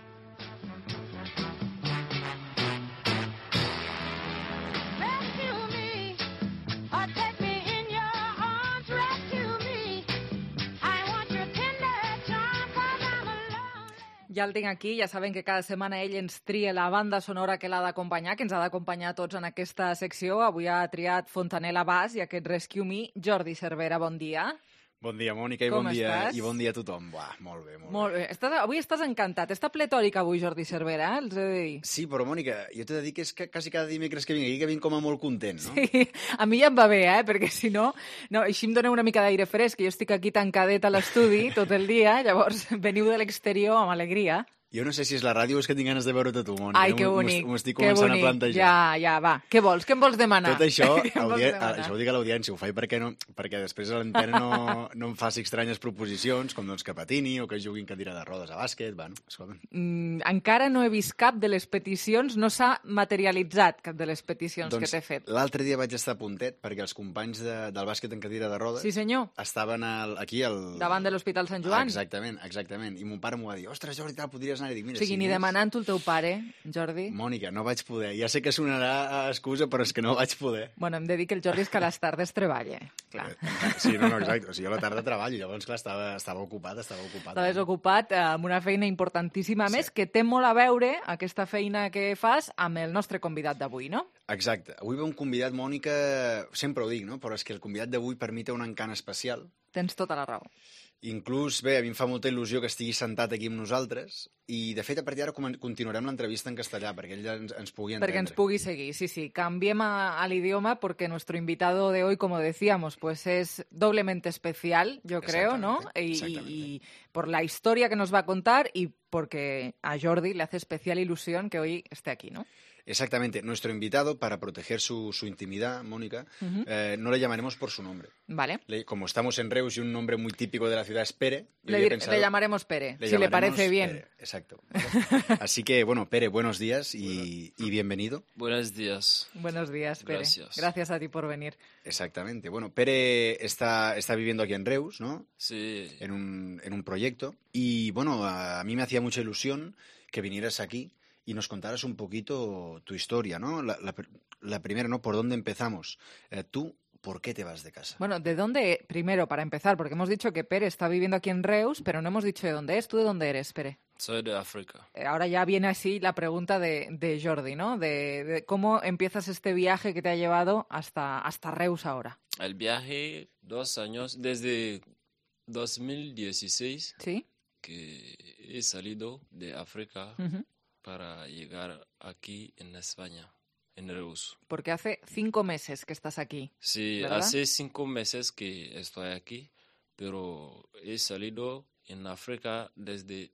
Ja el tinc aquí, ja saben que cada setmana ell ens tria la banda sonora que l'ha d'acompanyar, que ens ha d'acompanyar tots en aquesta secció. Avui ha triat Fontanella Bass i aquest Rescue Me. Jordi Cervera, bon dia. Bon dia, Mònica, i Com bon dia, estàs? i bon dia a tothom. Buah, molt bé, molt bé. Molt bé. Avui estàs encantat. Està pletòric avui, Jordi Cervera, els he de dir. Sí, però, Mònica, jo t'he de dir que és que quasi cada dimecres que vinc aquí que vinc com a molt content, no? Sí, a mi ja em va bé, perquè si no... Així em dona una mica d'aire fresc, que jo estic aquí tancadet a l'estudi tot el dia, llavors veniu de l'exterior amb alegria. Jo no sé si és la ràdio o és que tinc ganes de veure't a tu, Mònica. Ai, que bonic, M'ho estic que començant bonic. a plantejar. Ja, va. Què vols? Què em vols demanar? Tot això, Què em vols demanar? això ho dic a l'audiència, ho faig perquè després a l'antena no em faci estranyes proposicions, com doncs que patini o que jugui en cadira de rodes a bàsquet. Bueno, escolta. Encara no he vist cap de les peticions, no s'ha materialitzat cap de les peticions que t'he fet. L'altre dia vaig estar a puntet perquè els companys del bàsquet en cadira de rodes Sí, senyor. estaven aquí davant de l'Hospital Sant Joan. Exactament. I mon pare m'ho va dir, ostres, Jordi, podries anar? I dic, mira, O sigui, ni demanant-ho el teu pare, Jordi. Mònica, no vaig poder. Ja sé que sonarà a excusa, però és que no vaig poder. Bueno, hem de dir que el Jordi és que a les tardes treballa. Clar. Sí, no, exacte. O sigui, jo a la tarda treballo, llavors, clar, estava ocupat. Estaves ocupat amb una feina importantíssima, més, que té molt a veure, aquesta feina que fas, amb el nostre convidat d'avui, no? Exacte. Avui ve un convidat, Mònica, sempre ho dic, no? Però és que el convidat d'avui per mi té un encant especial. Tens tota la raó. Inclús, bé, a mi em fa molta il·lusió que estigui sentat aquí amb nosaltres i, de fet, a partir d'ara continuarem l'entrevista en castellà perquè ell ens pugui entendre. Perquè ens pugui seguir, sí. Cambiem al idioma porque nuestro invitado de hoy, como decíamos, pues es doblemente especial, yo creo, ¿no? Y por la historia que nos va a contar y porque a Jordi le hace especial ilusión que hoy esté aquí, ¿no? Exactamente. Nuestro invitado, para proteger su intimidad, Mónica, no le llamaremos por su nombre. Vale. Como estamos en Reus y un nombre muy típico de la ciudad es Pere, le llamaremos Pere, si le parece bien. Pere, exacto. Así que, bueno, Pere, buenos días y bienvenido. Buenos días. Buenos días, Pere. Gracias a ti por venir. Exactamente. Bueno, Pere está viviendo aquí en Reus, ¿no? Sí. En un proyecto. Y, bueno, a mí me hacía mucha ilusión que vinieras aquí y nos contaras un poquito tu historia, ¿no? La primera, ¿no? ¿Por dónde empezamos? Tú, ¿por qué te vas de casa? Bueno, ¿de dónde, primero, para empezar? Porque hemos dicho que Pere está viviendo aquí en Reus, pero no hemos dicho de dónde es. ¿Tú de dónde eres, Pere? Soy de África. Ahora ya viene así la pregunta de Jordi, ¿no? De cómo empiezas este viaje que te ha llevado hasta Reus ahora. El viaje, 2 años, desde 2016, ¿sí? Que he salido de África para llegar aquí en España, en Reus. Porque hace 5 meses que estás aquí. Sí, ¿verdad? Hace 5 meses que estoy aquí, pero he salido en África desde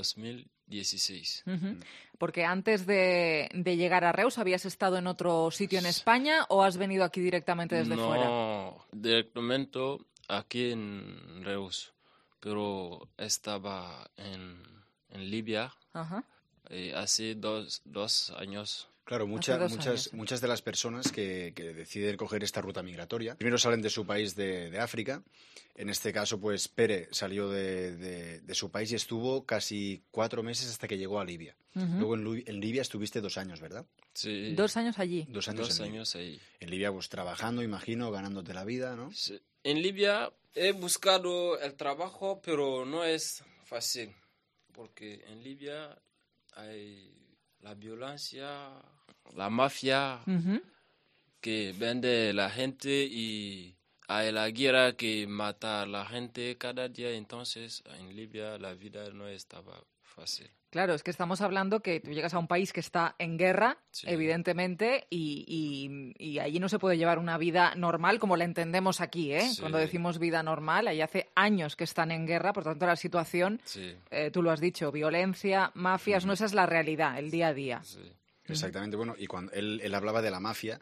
2016. Porque antes de llegar a Reus, ¿habías estado en otro sitio en España o has venido aquí directamente desde fuera? No, directamente aquí en Reus, pero estaba en Libia. Hace dos años Claro, muchas de las personas que deciden coger esta ruta migratoria, primero salen de su país de África. En este caso, pues Pere salió de su país y estuvo casi 4 meses hasta que llegó a Libia. Luego en Libia estuviste 2 años, ¿verdad? Sí. 2 años allí. 2 años, 2 años ahí. En Libia, pues trabajando, imagino, ganándote la vida, ¿no? Sí. En Libia he buscado el trabajo, pero no es fácil, porque en Libia hay la violencia, la mafia que vende la gente y hay la guerra que mata a la gente cada día. Entonces, en Libia la vida no estaba fácil. Claro, es que estamos hablando que tú llegas a un país que está en guerra, Sí. evidentemente, y allí no se puede llevar una vida normal como la entendemos aquí, ¿eh? Sí. Cuando decimos vida normal, ahí hace años que están en guerra, por tanto la situación, Sí. tú lo has dicho, violencia, mafias, no, esa es la realidad, el día a día. Sí. Exactamente, bueno, y cuando él hablaba de la mafia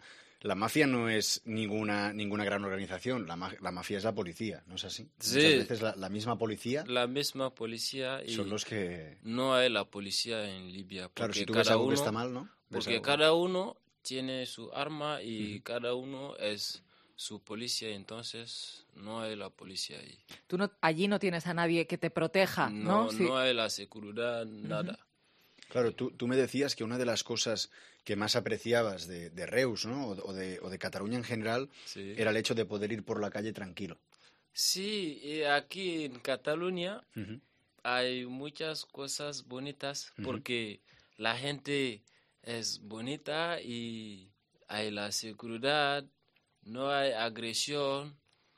no es ninguna gran organización, la mafia es la policía, ¿no es así? Sí. Muchas veces la misma policía... La misma policía y son los que... no hay la policía en Libia. Claro, porque si tú ves algo que está mal, ¿no? Porque cada uno tiene su arma y cada uno es su policía, entonces no hay la policía ahí. Tú allí no tienes a nadie que te proteja, ¿no? No hay la seguridad, nada. Claro, tú me decías que una de las cosas que más apreciabas de Reus, ¿no? o de Cataluña en general, Sí. era el hecho de poder ir por la calle tranquilo. Sí, y aquí en Cataluña hay muchas cosas bonitas porque la gente es bonita y hay la seguridad, no hay agresión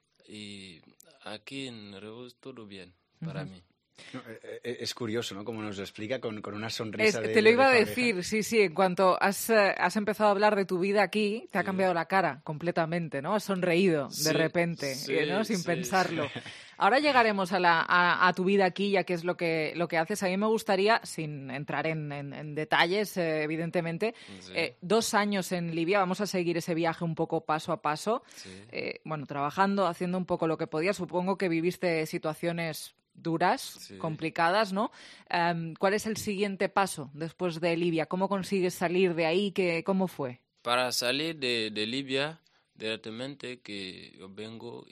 y aquí en Reus todo bien para mí. No, es curioso, ¿no? Como nos lo explica con una sonrisa Te lo iba a de decir, sí, en cuanto has empezado a hablar de tu vida aquí, te ha cambiado la cara completamente, ¿no? Has sonreído de repente, ¿no? Sin pensarlo. Ahora llegaremos a tu vida aquí, ya que es lo que haces. A mí me gustaría, sin entrar en detalles, evidentemente, 2 años en Libia. Vamos a seguir ese viaje un poco paso a paso. Bueno, trabajando, haciendo un poco lo que podías. Supongo que viviste situaciones duras, complicadas, ¿no? ¿Cuál es el siguiente paso después de Libia? ¿Cómo consigues salir de ahí? ¿Cómo fue? Para salir de Libia, directamente que yo vengo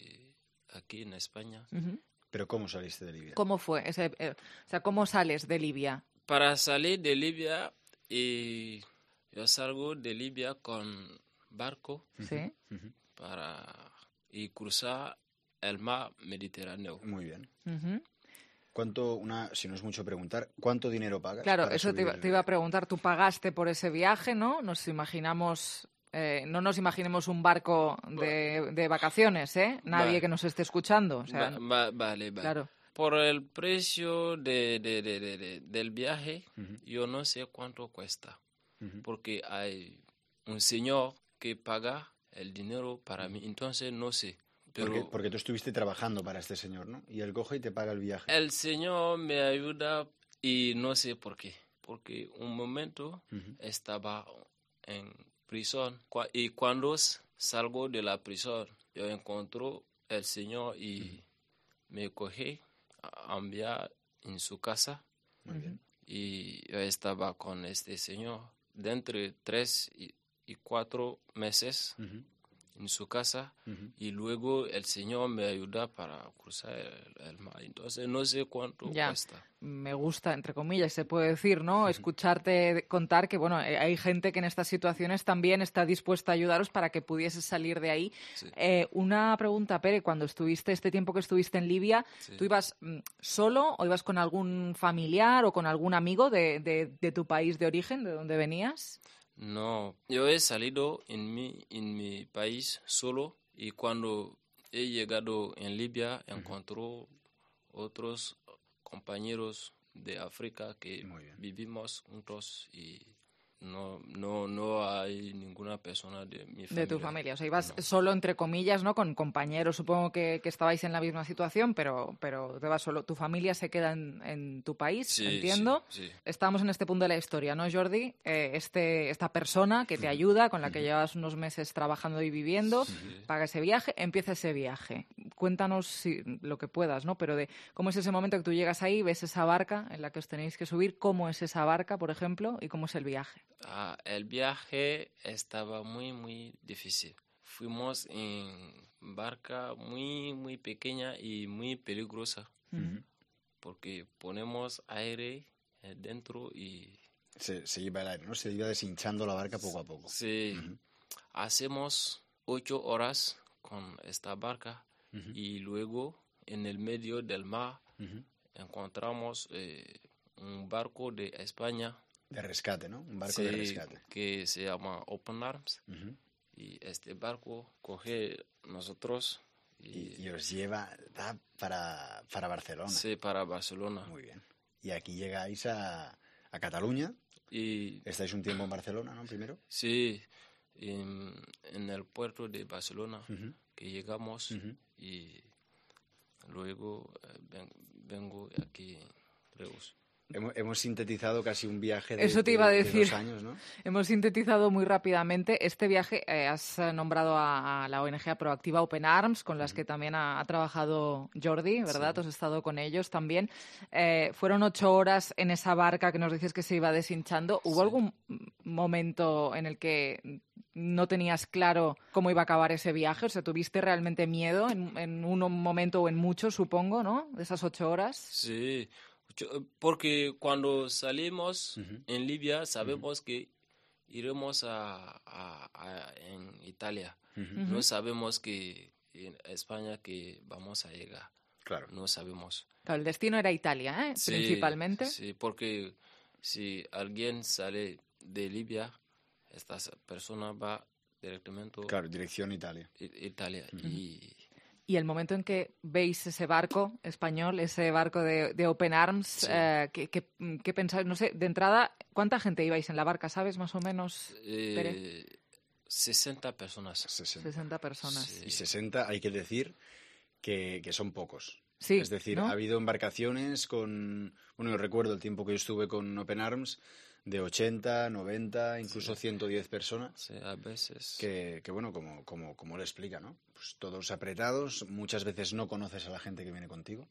aquí en España. ¿Pero cómo saliste de Libia? ¿Cómo fue? ¿Cómo sales de Libia? Para salir de Libia, yo salgo de Libia con barco y cruzar el mar Mediterráneo. Muy bien. Si no es mucho preguntar, ¿cuánto dinero pagas? Claro, eso te iba a preguntar. Tú pagaste por ese viaje, ¿no? Nos imaginamos... no nos imaginemos un barco de vacaciones, ¿eh? Nadie que nos esté escuchando. O sea, Vale. Claro. Por el precio del viaje, yo no sé cuánto cuesta. Porque hay un señor que paga el dinero para mí, entonces no sé. Pero porque tú estuviste trabajando para este señor, ¿no? Y él coge y te paga el viaje. El señor me ayuda y no sé por qué. Porque un momento estaba en prisión y cuando salgo de la prisión, yo encuentro el señor y me cogí a enviar en su casa. Muy bien. Y yo estaba con este señor dentro de 3 y 4 meses. En su casa y luego el señor me ayuda para cruzar el mar. Entonces no sé cuánto cuesta. Me gusta, entre comillas, se puede decir, ¿no? Escucharte contar que, bueno, hay gente que en estas situaciones también está dispuesta a ayudaros para que pudieses salir de ahí. Una pregunta, Pere, cuando este tiempo que estuviste en Libia, ¿tú ibas solo o ibas con algún familiar o con algún amigo de tu país de origen, de donde venías? No, yo he salido en mi país solo y cuando he llegado en Libia encontré otros compañeros de África que vivimos juntos y no hay ninguna persona de mi familia. De tu familia, o sea, ibas solo, entre comillas, ¿no? Con compañeros, supongo que estabais en la misma situación, pero te vas solo. Tu familia se queda en tu país, entiendo. Sí. Estamos en este punto de la historia, ¿no, Jordi? Esta persona que te ayuda, con la que llevas unos meses trabajando y viviendo, paga ese viaje, empieza ese viaje. cuéntanos lo que puedas, ¿no? Pero de cómo es ese momento que tú llegas ahí, ves esa barca en la que os tenéis que subir, cómo es esa barca, por ejemplo, y cómo es el viaje. El viaje estaba muy, muy difícil. Fuimos en barca muy, muy pequeña y muy peligrosa, porque ponemos aire dentro y... Se iba el aire, ¿no? Se iba deshinchando la barca poco a poco. Sí. Hacemos 8 horas con esta barca y luego en el medio del mar encontramos un barco de España. De rescate, ¿no? Un barco de rescate. Que se llama Open Arms. Y este barco coge nosotros y os lleva para Barcelona. Sí, para Barcelona. Muy bien. Y aquí llegáis a Cataluña. Y estáis un tiempo en Barcelona, ¿no? Primero. Sí, en el puerto de Barcelona que llegamos y luego vengo aquí a Reus. Hemos sintetizado casi un viaje de, Eso te iba a decir. De 2 años, ¿no? Hemos sintetizado muy rápidamente. Este viaje, has nombrado a la ONG Proactiva Open Arms, con las que también ha trabajado Jordi, ¿verdad? Sí. Has estado con ellos también. Fueron 8 horas en esa barca que nos dices que se iba deshinchando. ¿Hubo algún momento en el que no tenías claro cómo iba a acabar ese viaje? O sea, ¿tuviste realmente miedo en un momento o en muchos, supongo, ¿no? De esas 8 horas. Sí. Porque cuando salimos en Libia sabemos que iremos en Italia. No sabemos que en España que vamos a llegar. Claro. No sabemos. Claro, el destino era Italia, Sí, principalmente. Sí, porque si alguien sale de Libia, esta persona va directamente... Claro, dirección Italia. Italia. Y el momento en que veis ese barco español, ese barco de Open Arms, ¿qué pensáis? No sé, de entrada, ¿cuánta gente ibais en la barca? ¿Sabes más o menos, Pere? 60 personas. 60 personas. Sí. Y 60, hay que decir que son pocos. Sí, es decir, ¿no? Ha habido embarcaciones con... Bueno, yo recuerdo el tiempo que yo estuve con Open Arms, de 80, 90, incluso 110 personas. Sí, a veces. Que bueno, como le explica, ¿no? Pues todos apretados, muchas veces no conoces a la gente que viene contigo.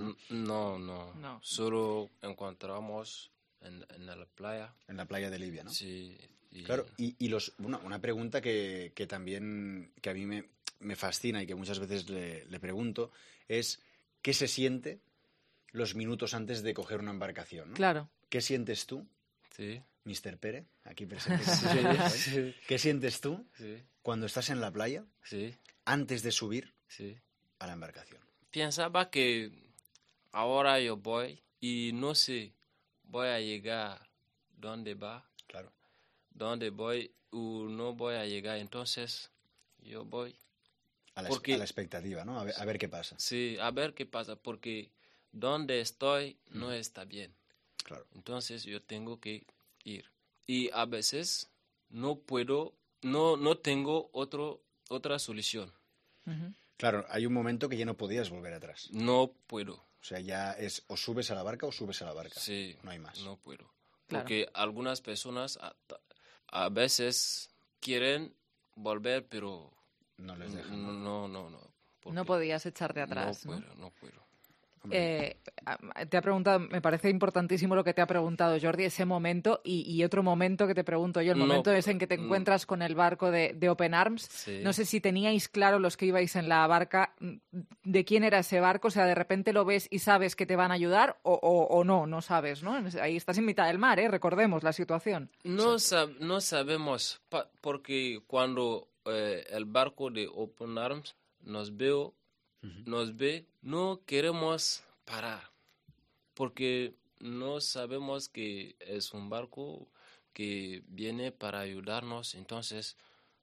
No. Solo encontramos en la playa. En la playa de Libia, ¿no? Sí. Claro, una pregunta que también que a mí me fascina y que muchas veces le pregunto es ¿qué se siente los minutos antes de coger una embarcación, ¿no? Claro. ¿Qué sientes tú? Sí. Mr. Pere, aquí presente. Sí. ¿Qué sientes tú cuando estás en la playa antes de subir a la embarcación? Pensaba que ahora yo voy y no sé, voy a llegar donde va. Claro. Donde voy o no voy a llegar, entonces yo voy. A la expectativa, ¿no? A ver qué pasa. Sí, a ver qué pasa, porque donde estoy no está bien. Claro. Entonces yo tengo que ir. Y a veces no puedo, no tengo otra solución. Claro, hay un momento que ya no podías volver atrás. No puedo. O sea, ya es o subes a la barca o subes a la barca. Sí. No hay más. No puedo. Claro. Porque algunas personas a veces quieren volver, pero no les dejan. No. No podías echarte atrás, ¿no? No puedo. Te ha preguntado, me parece importantísimo lo que te ha preguntado Jordi, ese momento y otro momento que te pregunto yo, el momento es en que te encuentras con el barco de Open Arms. Sí. No sé si teníais claro los que ibais en la barca de quién era ese barco, o sea, de repente lo ves y sabes que te van a ayudar o no sabes, ¿no? Ahí estás en mitad del mar, recordemos la situación. No sabemos, porque cuando el barco de Open Arms nos ve, no queremos parar, porque no sabemos que es un barco que viene para ayudarnos, entonces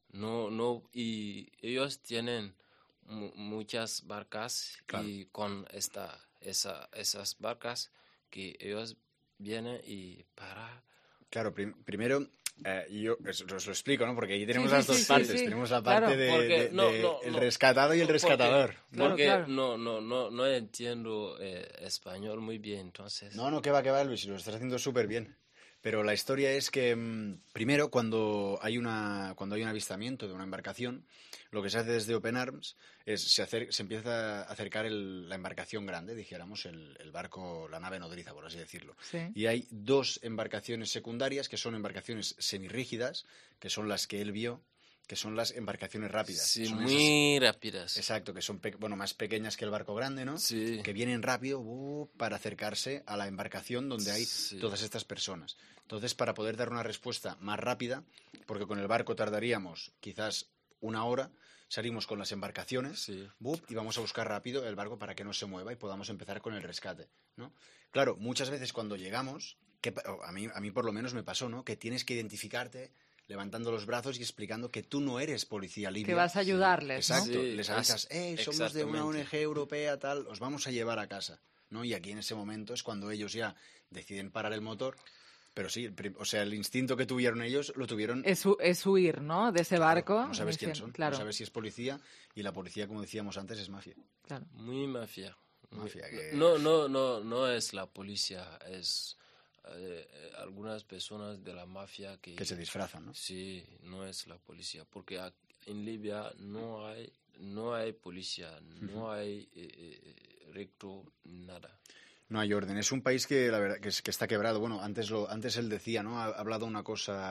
y ellos tienen muchas barcas. Claro. Y con esas barcas que ellos vienen y para. Claro, primero yo os lo explico, ¿no? Porque aquí tenemos las dos partes. Sí. Tenemos la parte el rescatado y el rescatador. Porque no entiendo español muy bien, entonces. No, que va, Luis, lo estás haciendo súper bien. Pero la historia es que, primero, cuando hay un avistamiento de una embarcación, lo que se hace desde Open Arms es se empieza a acercar la embarcación grande, dijéramos, el barco, la nave nodriza, por así decirlo. Sí. Y hay 2 embarcaciones secundarias, que son embarcaciones semirrígidas, que son las que él vio, que son las embarcaciones rápidas. Sí, son muy rápidas. Exacto, que son más pequeñas que el barco grande, ¿no? Sí. Que vienen rápido para acercarse a la embarcación donde hay todas estas personas. Entonces, para poder dar una respuesta más rápida, porque con el barco tardaríamos quizás 1 hora, salimos con las embarcaciones y vamos a buscar rápido el barco para que no se mueva y podamos empezar con el rescate, ¿no? Claro, muchas veces cuando llegamos, a mí por lo menos me pasó, ¿no? Que tienes que identificarte levantando los brazos y explicando que tú no eres policía libia. Que vas a ayudarles, Exacto. ¿no? Sí, les avisas, somos de una ONG europea, tal, os vamos a llevar a casa, ¿no? Y aquí en ese momento es cuando ellos ya deciden parar el motor, pero sí, el instinto que tuvieron ellos, lo tuvieron... Es huir, ¿no?, de ese barco. No sabes quién son, claro. No sabes si es policía, y la policía, como decíamos antes, es mafia. Claro. Muy mafia. Que... No es la policía, es... algunas personas de la mafia que se disfrazan, ¿no? Sí, no es la policía, porque en Libia no hay policía, no hay recto, nada. No hay orden. Es un país que la verdad que está quebrado. Bueno, antes él decía, ¿no? Ha hablado un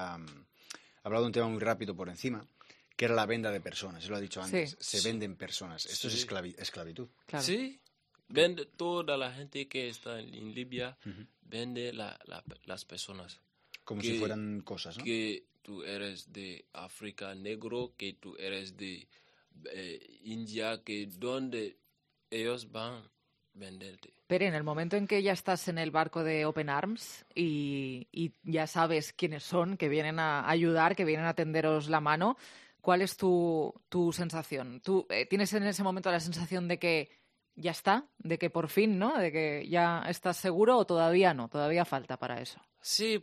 tema muy rápido por encima, que era la venta de personas. Él lo ha dicho antes. Se venden personas. Esto es esclavitud. Claro. Sí. Vende toda la gente que está en Libia, vende las personas. Como si fueran cosas, ¿no? Que tú eres de África negro, que tú eres de India, que donde ellos van a venderte. Pero en el momento en que ya estás en el barco de Open Arms y ya sabes quiénes son, que vienen a ayudar, que vienen a tenderos la mano, ¿cuál es tu sensación? ¿Tú tienes en ese momento la sensación de que ya está, de que por fin, ¿no?, de que ya estás seguro, o todavía no, todavía falta para eso? Sí,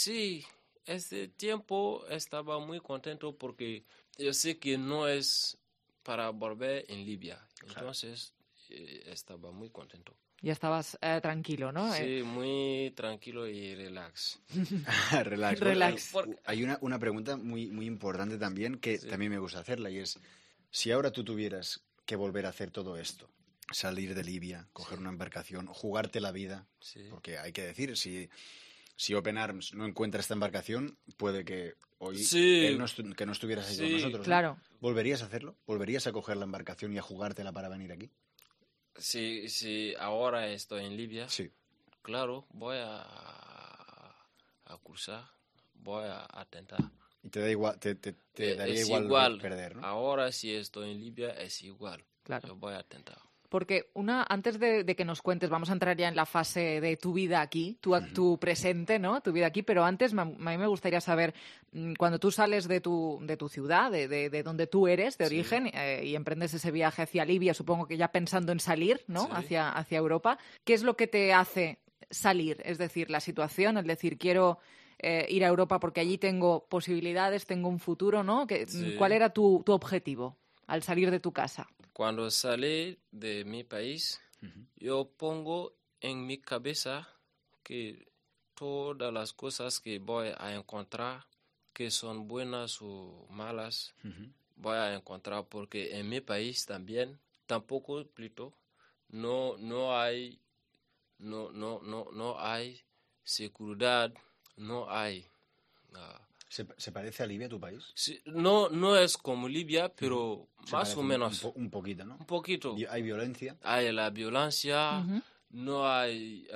este tiempo estaba muy contento porque yo sé que no es para volver en Libia, entonces estaba muy contento. Ya estabas tranquilo, ¿no? Sí, muy tranquilo y relax. Relax. Hay una pregunta muy, muy importante también que también me gusta hacerla, y es, si ahora tú tuvieras que volver a hacer todo esto, salir de Libia, coger una embarcación, jugarte la vida, porque hay que decir, si Open Arms no encuentra esta embarcación, puede que hoy que no estuvieras ahí con nosotros, ¿no? Claro. ¿Volverías a hacerlo? ¿Volverías a coger la embarcación y a jugártela para venir aquí? Si ahora estoy en Libia, claro, voy a cruzar, voy a tentar. Y te da igual, te daría igual perder, ¿no? Ahora si estoy en Libia es igual. Claro. Yo voy a tentar. Porque antes de que nos cuentes, vamos a entrar ya en la fase de tu vida aquí, tu presente, ¿no? Tu vida aquí, pero antes a mí me gustaría saber, cuando tú sales de tu ciudad, de donde tú eres, de origen, y emprendes ese viaje hacia Libia, supongo que ya pensando en salir, ¿no? Hacia Europa, ¿qué es lo que te hace salir? Es decir, la situación, el decir, quiero ir a Europa porque allí tengo posibilidades, tengo un futuro, ¿no? ¿Cuál era tu objetivo al salir de tu casa? Cuando salí de mi país, yo pongo en mi cabeza que todas las cosas que voy a encontrar, que son buenas o malas, voy a encontrar, porque en mi país también, no hay seguridad, no hay... ¿Se parece a Libia, tu país? Sí, no es como Libia, pero más o menos. Un poquito, ¿no? Un poquito. ¿Hay violencia? Hay la violencia, no hay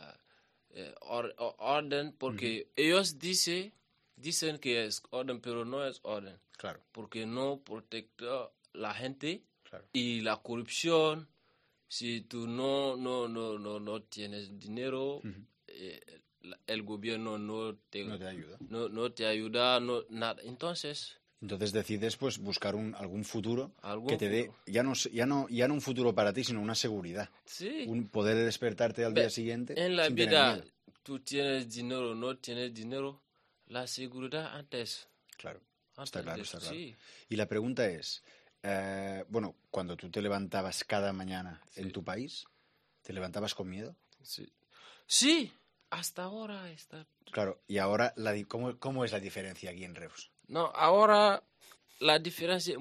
orden, porque ellos dicen que es orden, pero no es orden. Claro. Porque no protege la gente y la corrupción. Si tú no tienes dinero, el gobierno no te ayuda. No te ayuda, nada. Entonces decides pues buscar algún futuro que te dé ya no un futuro para ti, sino una seguridad. Sí. Un poder despertarte al día siguiente. En la vida, tú tienes dinero, no tienes dinero, la seguridad antes. Claro. Está claro. Sí. Y la pregunta es, cuando tú te levantabas cada mañana en tu país, ¿te levantabas con miedo? Sí. hasta ahora está... Claro, y ahora, ¿cómo es la diferencia aquí en Reus? No, ahora la diferencia,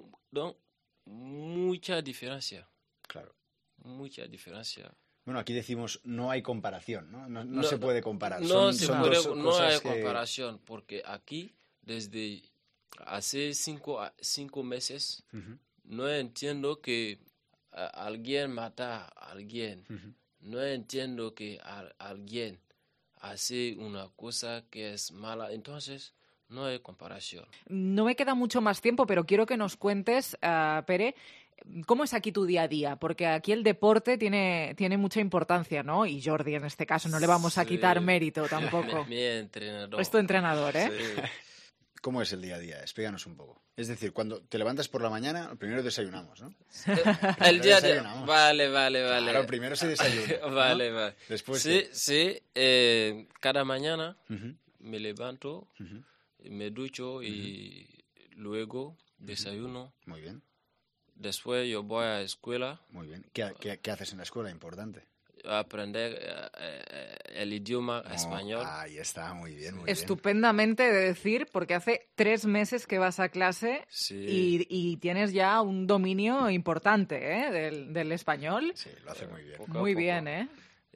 mucha diferencia. Claro. Mucha diferencia. Bueno, aquí decimos no hay comparación, ¿no? No se puede comparar. No hay comparación, porque aquí, desde hace 5 meses, no entiendo que alguien mata a alguien. No entiendo que alguien hace una cosa que es mala. Entonces, no hay comparación. No me queda mucho más tiempo, pero quiero que nos cuentes, Pere, ¿cómo es aquí tu día a día? Porque aquí el deporte tiene mucha importancia, ¿no? Y Jordi, en este caso, no le vamos a quitar mérito tampoco. Mi entrenador. Es tu entrenador, ¿eh? Sí. ¿Cómo es el día a día? Explícanos un poco. Es decir, cuando te levantas por la mañana, primero desayunamos, ¿no? El día de... Vale. Claro, primero se desayuna, ¿no? Vale. Después sí. Cada mañana me levanto, me ducho y luego desayuno. Muy bien. Después yo voy a la escuela. Muy bien. ¿Qué haces en la escuela? Importante. Aprender el idioma español. Ahí está, muy bien. Estupendamente de decir, porque hace 3 meses que vas a clase y tienes ya un dominio importante, del español. Sí, lo hace muy bien. Muy bien, ¿eh?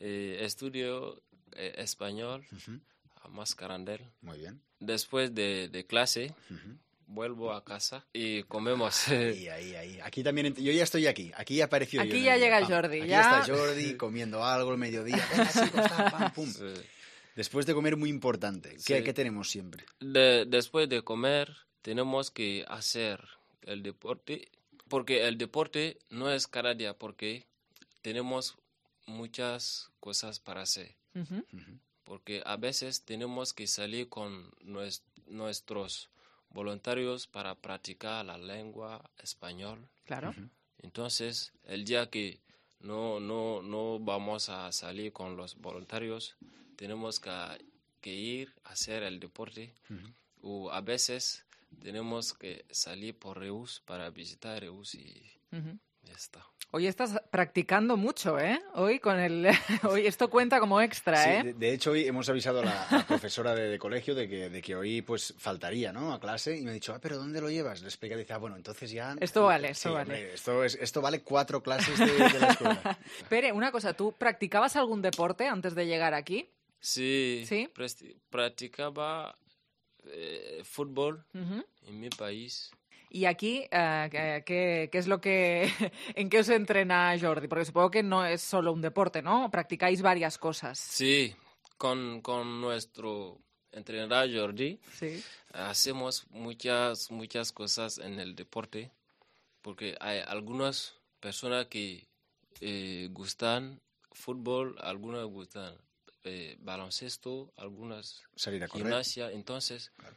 Estudio español a Mascarandel. Muy bien. Después de clase... Vuelvo a casa y comemos. Ahí. Aquí también, yo ya estoy aquí. Aquí apareció Aquí ya llega Jordi. Aquí está Jordi comiendo algo al mediodía. Venga, chicos, pam, pum. Sí. Después de comer, muy importante. ¿Qué tenemos siempre? Después de comer, tenemos que hacer el deporte. Porque el deporte no es cada día, porque tenemos muchas cosas para hacer. Porque a veces tenemos que salir con nuestros voluntarios para practicar la lengua español. Claro. Entonces, el día que no vamos a salir con los voluntarios, tenemos que ir a hacer el deporte. O a veces tenemos que salir por Reus para visitar Reus y ya está. Hoy estás practicando mucho, ¿eh? Hoy esto cuenta como extra, ¿eh? Sí, de hecho, hoy hemos avisado a la profesora de colegio de que hoy pues faltaría, ¿no? A clase, y me ha dicho, ¿pero dónde lo llevas? Le explica y dice, bueno, entonces ya... Esto vale. Hombre, esto vale 4 clases de la escuela. Pere, una cosa, ¿tú practicabas algún deporte antes de llegar aquí? Sí. Practicaba fútbol en mi país. Y aquí, ¿qué es lo que... ¿en qué os entrena Jordi? Porque supongo que no es solo un deporte, ¿no? Practicáis varias cosas. Sí, con nuestro entrenador Jordi hacemos muchas cosas en el deporte, porque hay algunas personas que gustan fútbol, algunas gustan baloncesto, algunas salir a correr. Gimnasia, entonces... Claro.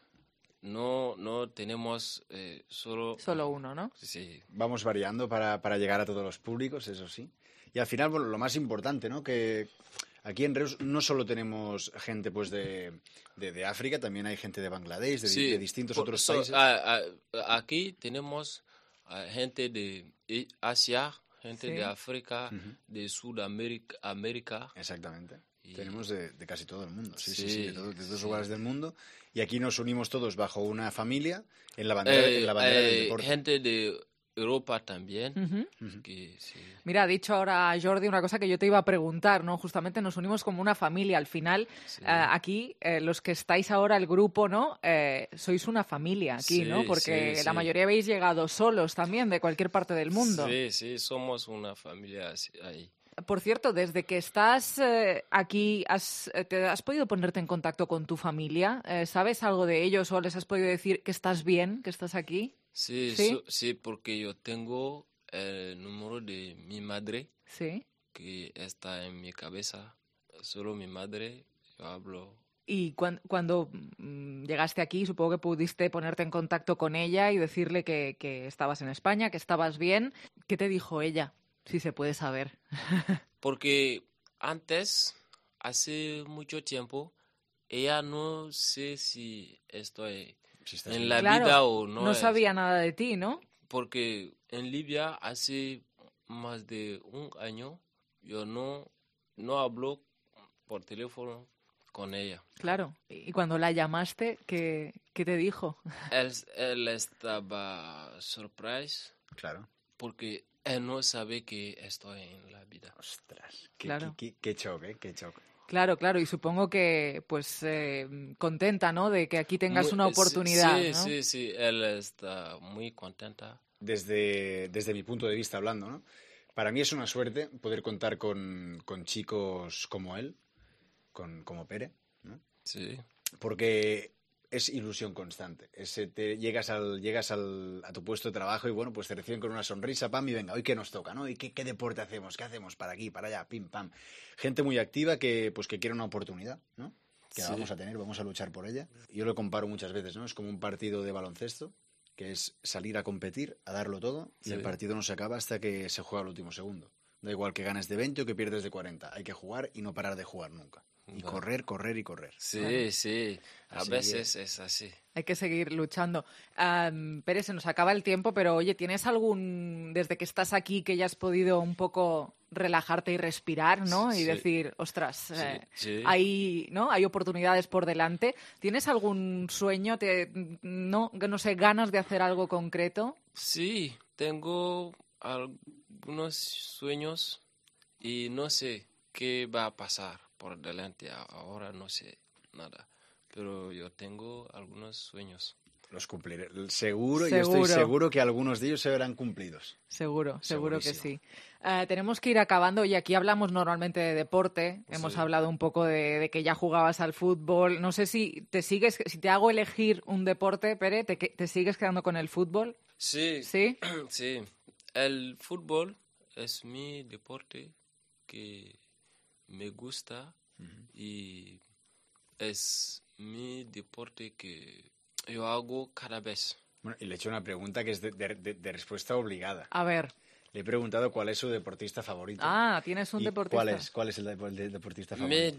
No tenemos solo uno, ¿no? Sí. Vamos variando para llegar a todos los públicos, eso sí. Y al final, bueno, lo más importante, ¿no? Que aquí en Reus no solo tenemos gente pues de África, también hay gente de Bangladesh, de distintos otros países. Aquí tenemos gente de Asia, gente de África, de Sudamérica. Exactamente. Tenemos de casi todo el mundo, sí, de todos los lugares del mundo. Y aquí nos unimos todos bajo una familia en la bandera del deporte. Gente de Europa también. Mira, ha dicho ahora Jordi una cosa que yo te iba a preguntar, ¿no? Justamente nos unimos como una familia. Al final, aquí, los que estáis ahora, el grupo, ¿no? Sois una familia aquí, ¿no? Porque la mayoría habéis llegado solos también de cualquier parte del mundo. Sí, somos una familia ahí. Por cierto, desde que estás aquí, ¿has podido ponerte en contacto con tu familia? ¿Sabes algo de ellos o les has podido decir que estás bien, que estás aquí? Sí, porque yo tengo el número de mi madre que está en mi cabeza. Solo mi madre, yo hablo. Y cuando llegaste aquí, supongo que pudiste ponerte en contacto con ella y decirle que estabas en España, que estabas bien. ¿Qué te dijo ella? Si se puede saber. Porque antes, hace mucho tiempo, ella no sé si estoy en la vida o no. No sabía nada de ti, ¿no? Porque en Libia hace más de 1 año yo no hablo por teléfono con ella. Claro. Y cuando la llamaste, ¿qué te dijo? Él estaba sorprendido. Claro. Porque él no sabe que estoy en la vida. Ostras, Claro. qué choque, qué choque. Claro, claro, y supongo que, pues, contenta, ¿no?, de que aquí tengas una oportunidad, ¿no? Sí, él está muy contenta. Desde mi punto de vista hablando, ¿no? Para mí es una suerte poder contar con chicos como él, como Pere, ¿no? Sí. Porque es ilusión constante. Llegas a tu puesto de trabajo y, bueno, pues te reciben con una sonrisa, pam, y venga, hoy qué nos toca, ¿no? ¿Y qué deporte hacemos? ¿Qué hacemos? Para aquí, para allá, pim, pam. Gente muy activa que quiere una oportunidad, ¿no? Que la vamos a tener, vamos a luchar por ella. Yo lo comparo muchas veces, ¿no? Es como un partido de baloncesto, que es salir a competir, a darlo todo, y el partido no se acaba hasta que se juega el último segundo. Da igual que ganes de 20 o que pierdes de 40. Hay que jugar y no parar de jugar nunca. Y correr, correr y correr. Sí. A veces es así. Hay que seguir luchando. Pere, se nos acaba el tiempo, pero oye, ¿tienes desde que estás aquí, que ya has podido un poco relajarte y respirar, ¿no? Y decir, ostras, hay oportunidades por delante. ¿Tienes algún sueño, no sé, ganas de hacer algo concreto? Sí, tengo algunos sueños y no sé qué va a pasar por delante. Ahora no sé nada, pero yo tengo algunos sueños. Los cumpliré. Seguro, yo estoy seguro que algunos de ellos se verán cumplidos. Seguro que sí. Tenemos que ir acabando y aquí hablamos normalmente de deporte. Hemos hablado un poco de que ya jugabas al fútbol. No sé si si te hago elegir un deporte, Pere, ¿te sigues quedando con el fútbol? Sí. ¿Sí? Sí. El fútbol es mi deporte que me gusta y es mi deporte que yo hago cada vez. Bueno, y le he hecho una pregunta que es de respuesta obligada. A ver. Le he preguntado cuál es su deportista favorito. Ah, ¿tienes un deportista? ¿Cuál es el deportista favorito?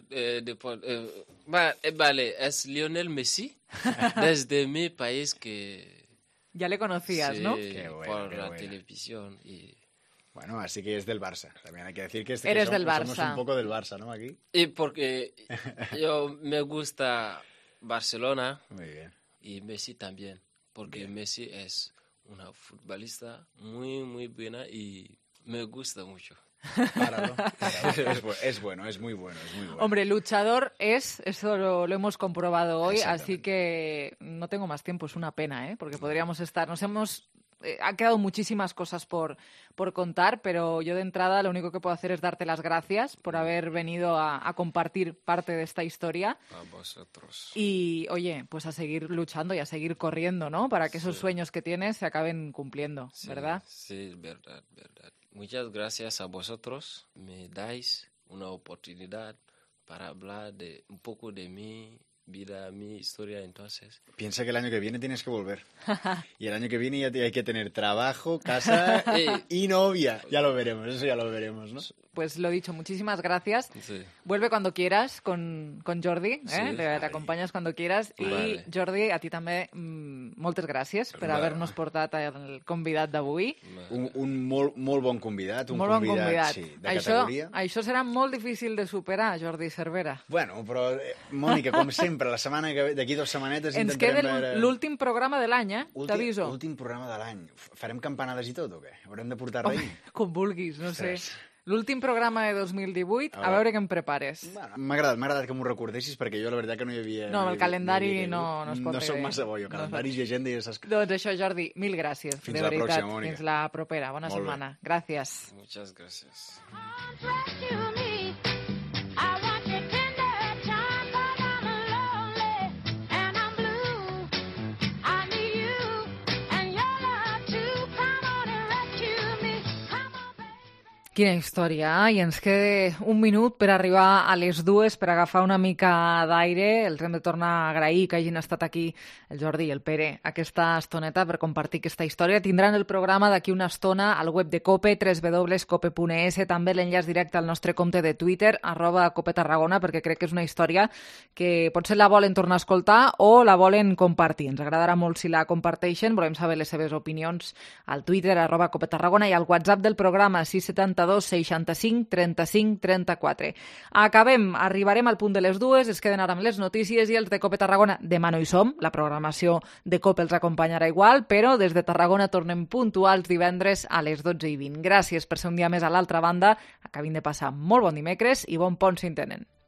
Vale, es Lionel Messi, desde mi país que... Ya le conocías, sí, ¿no? Por la televisión y... Bueno, así que es del Barça. También hay que decir que Eres del Barça. Somos un poco del Barça, ¿no? Aquí. Y porque me gusta Barcelona. Muy bien. Y Messi también. Porque Messi es una futbolista muy, muy buena y me gusta mucho. Páralo. Es bueno, es muy bueno. Hombre, luchador eso lo hemos comprobado hoy, así que no tengo más tiempo, es una pena, porque podríamos estar, ha quedado muchísimas cosas por contar, pero yo de entrada lo único que puedo hacer es darte las gracias por haber venido a compartir parte de esta historia. A vosotros. Y, oye, pues a seguir luchando y a seguir corriendo, ¿no? Para que esos sueños que tienes se acaben cumpliendo, ¿verdad? Sí, verdad. Muchas gracias a vosotros. Me dais una oportunidad para hablar un poco de mi vida, mi historia, entonces. Piensa que el año que viene tienes que volver. Y el año que viene ya hay que tener trabajo, casa y novia. Ya lo veremos, ¿no? Pues lo dicho, muchísimas gracias. Sí. Vuelve cuando quieras con Jordi, te acompanyes cuando quieras. Vale. I Jordi, a ti també moltes gràcies per haver-nos portat el convidat d'avui. Un molt bon convidat, molt bon convidat. Sí, de categoria. Això serà molt difícil de superar, Jordi Cervera. Bueno, però, Mònica, com sempre, d'aquí 2 setmanetes ens queda l'últim programa de l'any, t'aviso. L'últim programa de l'any. Farem campanades i tot o què? Haurem de portar raïm? Com vulguis, no sé. L'últim programa de 2018, a veure què em prepares. Bueno, m'ha agradat que m'ho recordessis, perquè jo la veritat que no hi havia... No, el calendari no es pot... No soc massa bo, jo, calendaris i agenda i esas... Doncs això, Jordi, mil gràcies. Fins la pròxima, Mònica. Fins la propera. Bona setmana. Gràcies. Muchas gracias. Quina història, i ens queda un minut per arribar a les 2 per agafar una mica d'aire. Els hem de tornar a agrair que hagin estat aquí el Jordi i el Pere aquesta estoneta per compartir aquesta història. Tindran el programa d'aquí una estona al web de COPE, www.cope.es, també l'enllaç directe al nostre compte de Twitter, @CopeTarragona, perquè crec que és una història que potser la volen tornar a escoltar o la volen compartir. Ens agradarà molt si la comparteixen. Volem saber les seves opinions al Twitter, @CopeTarragona, i al WhatsApp del programa 672 92 65 35 34. Arribarem al punt de les 2, es queden ara amb les notícies i els de COPE Tarragona. Demà no hi som, la programació de COPE els acompanyarà igual, però des de Tarragona tornem puntuals divendres a les 12:20. Gràcies per ser un dia més a l'altra banda, acabin de passar molt bon dimecres i bon pont si en tenen.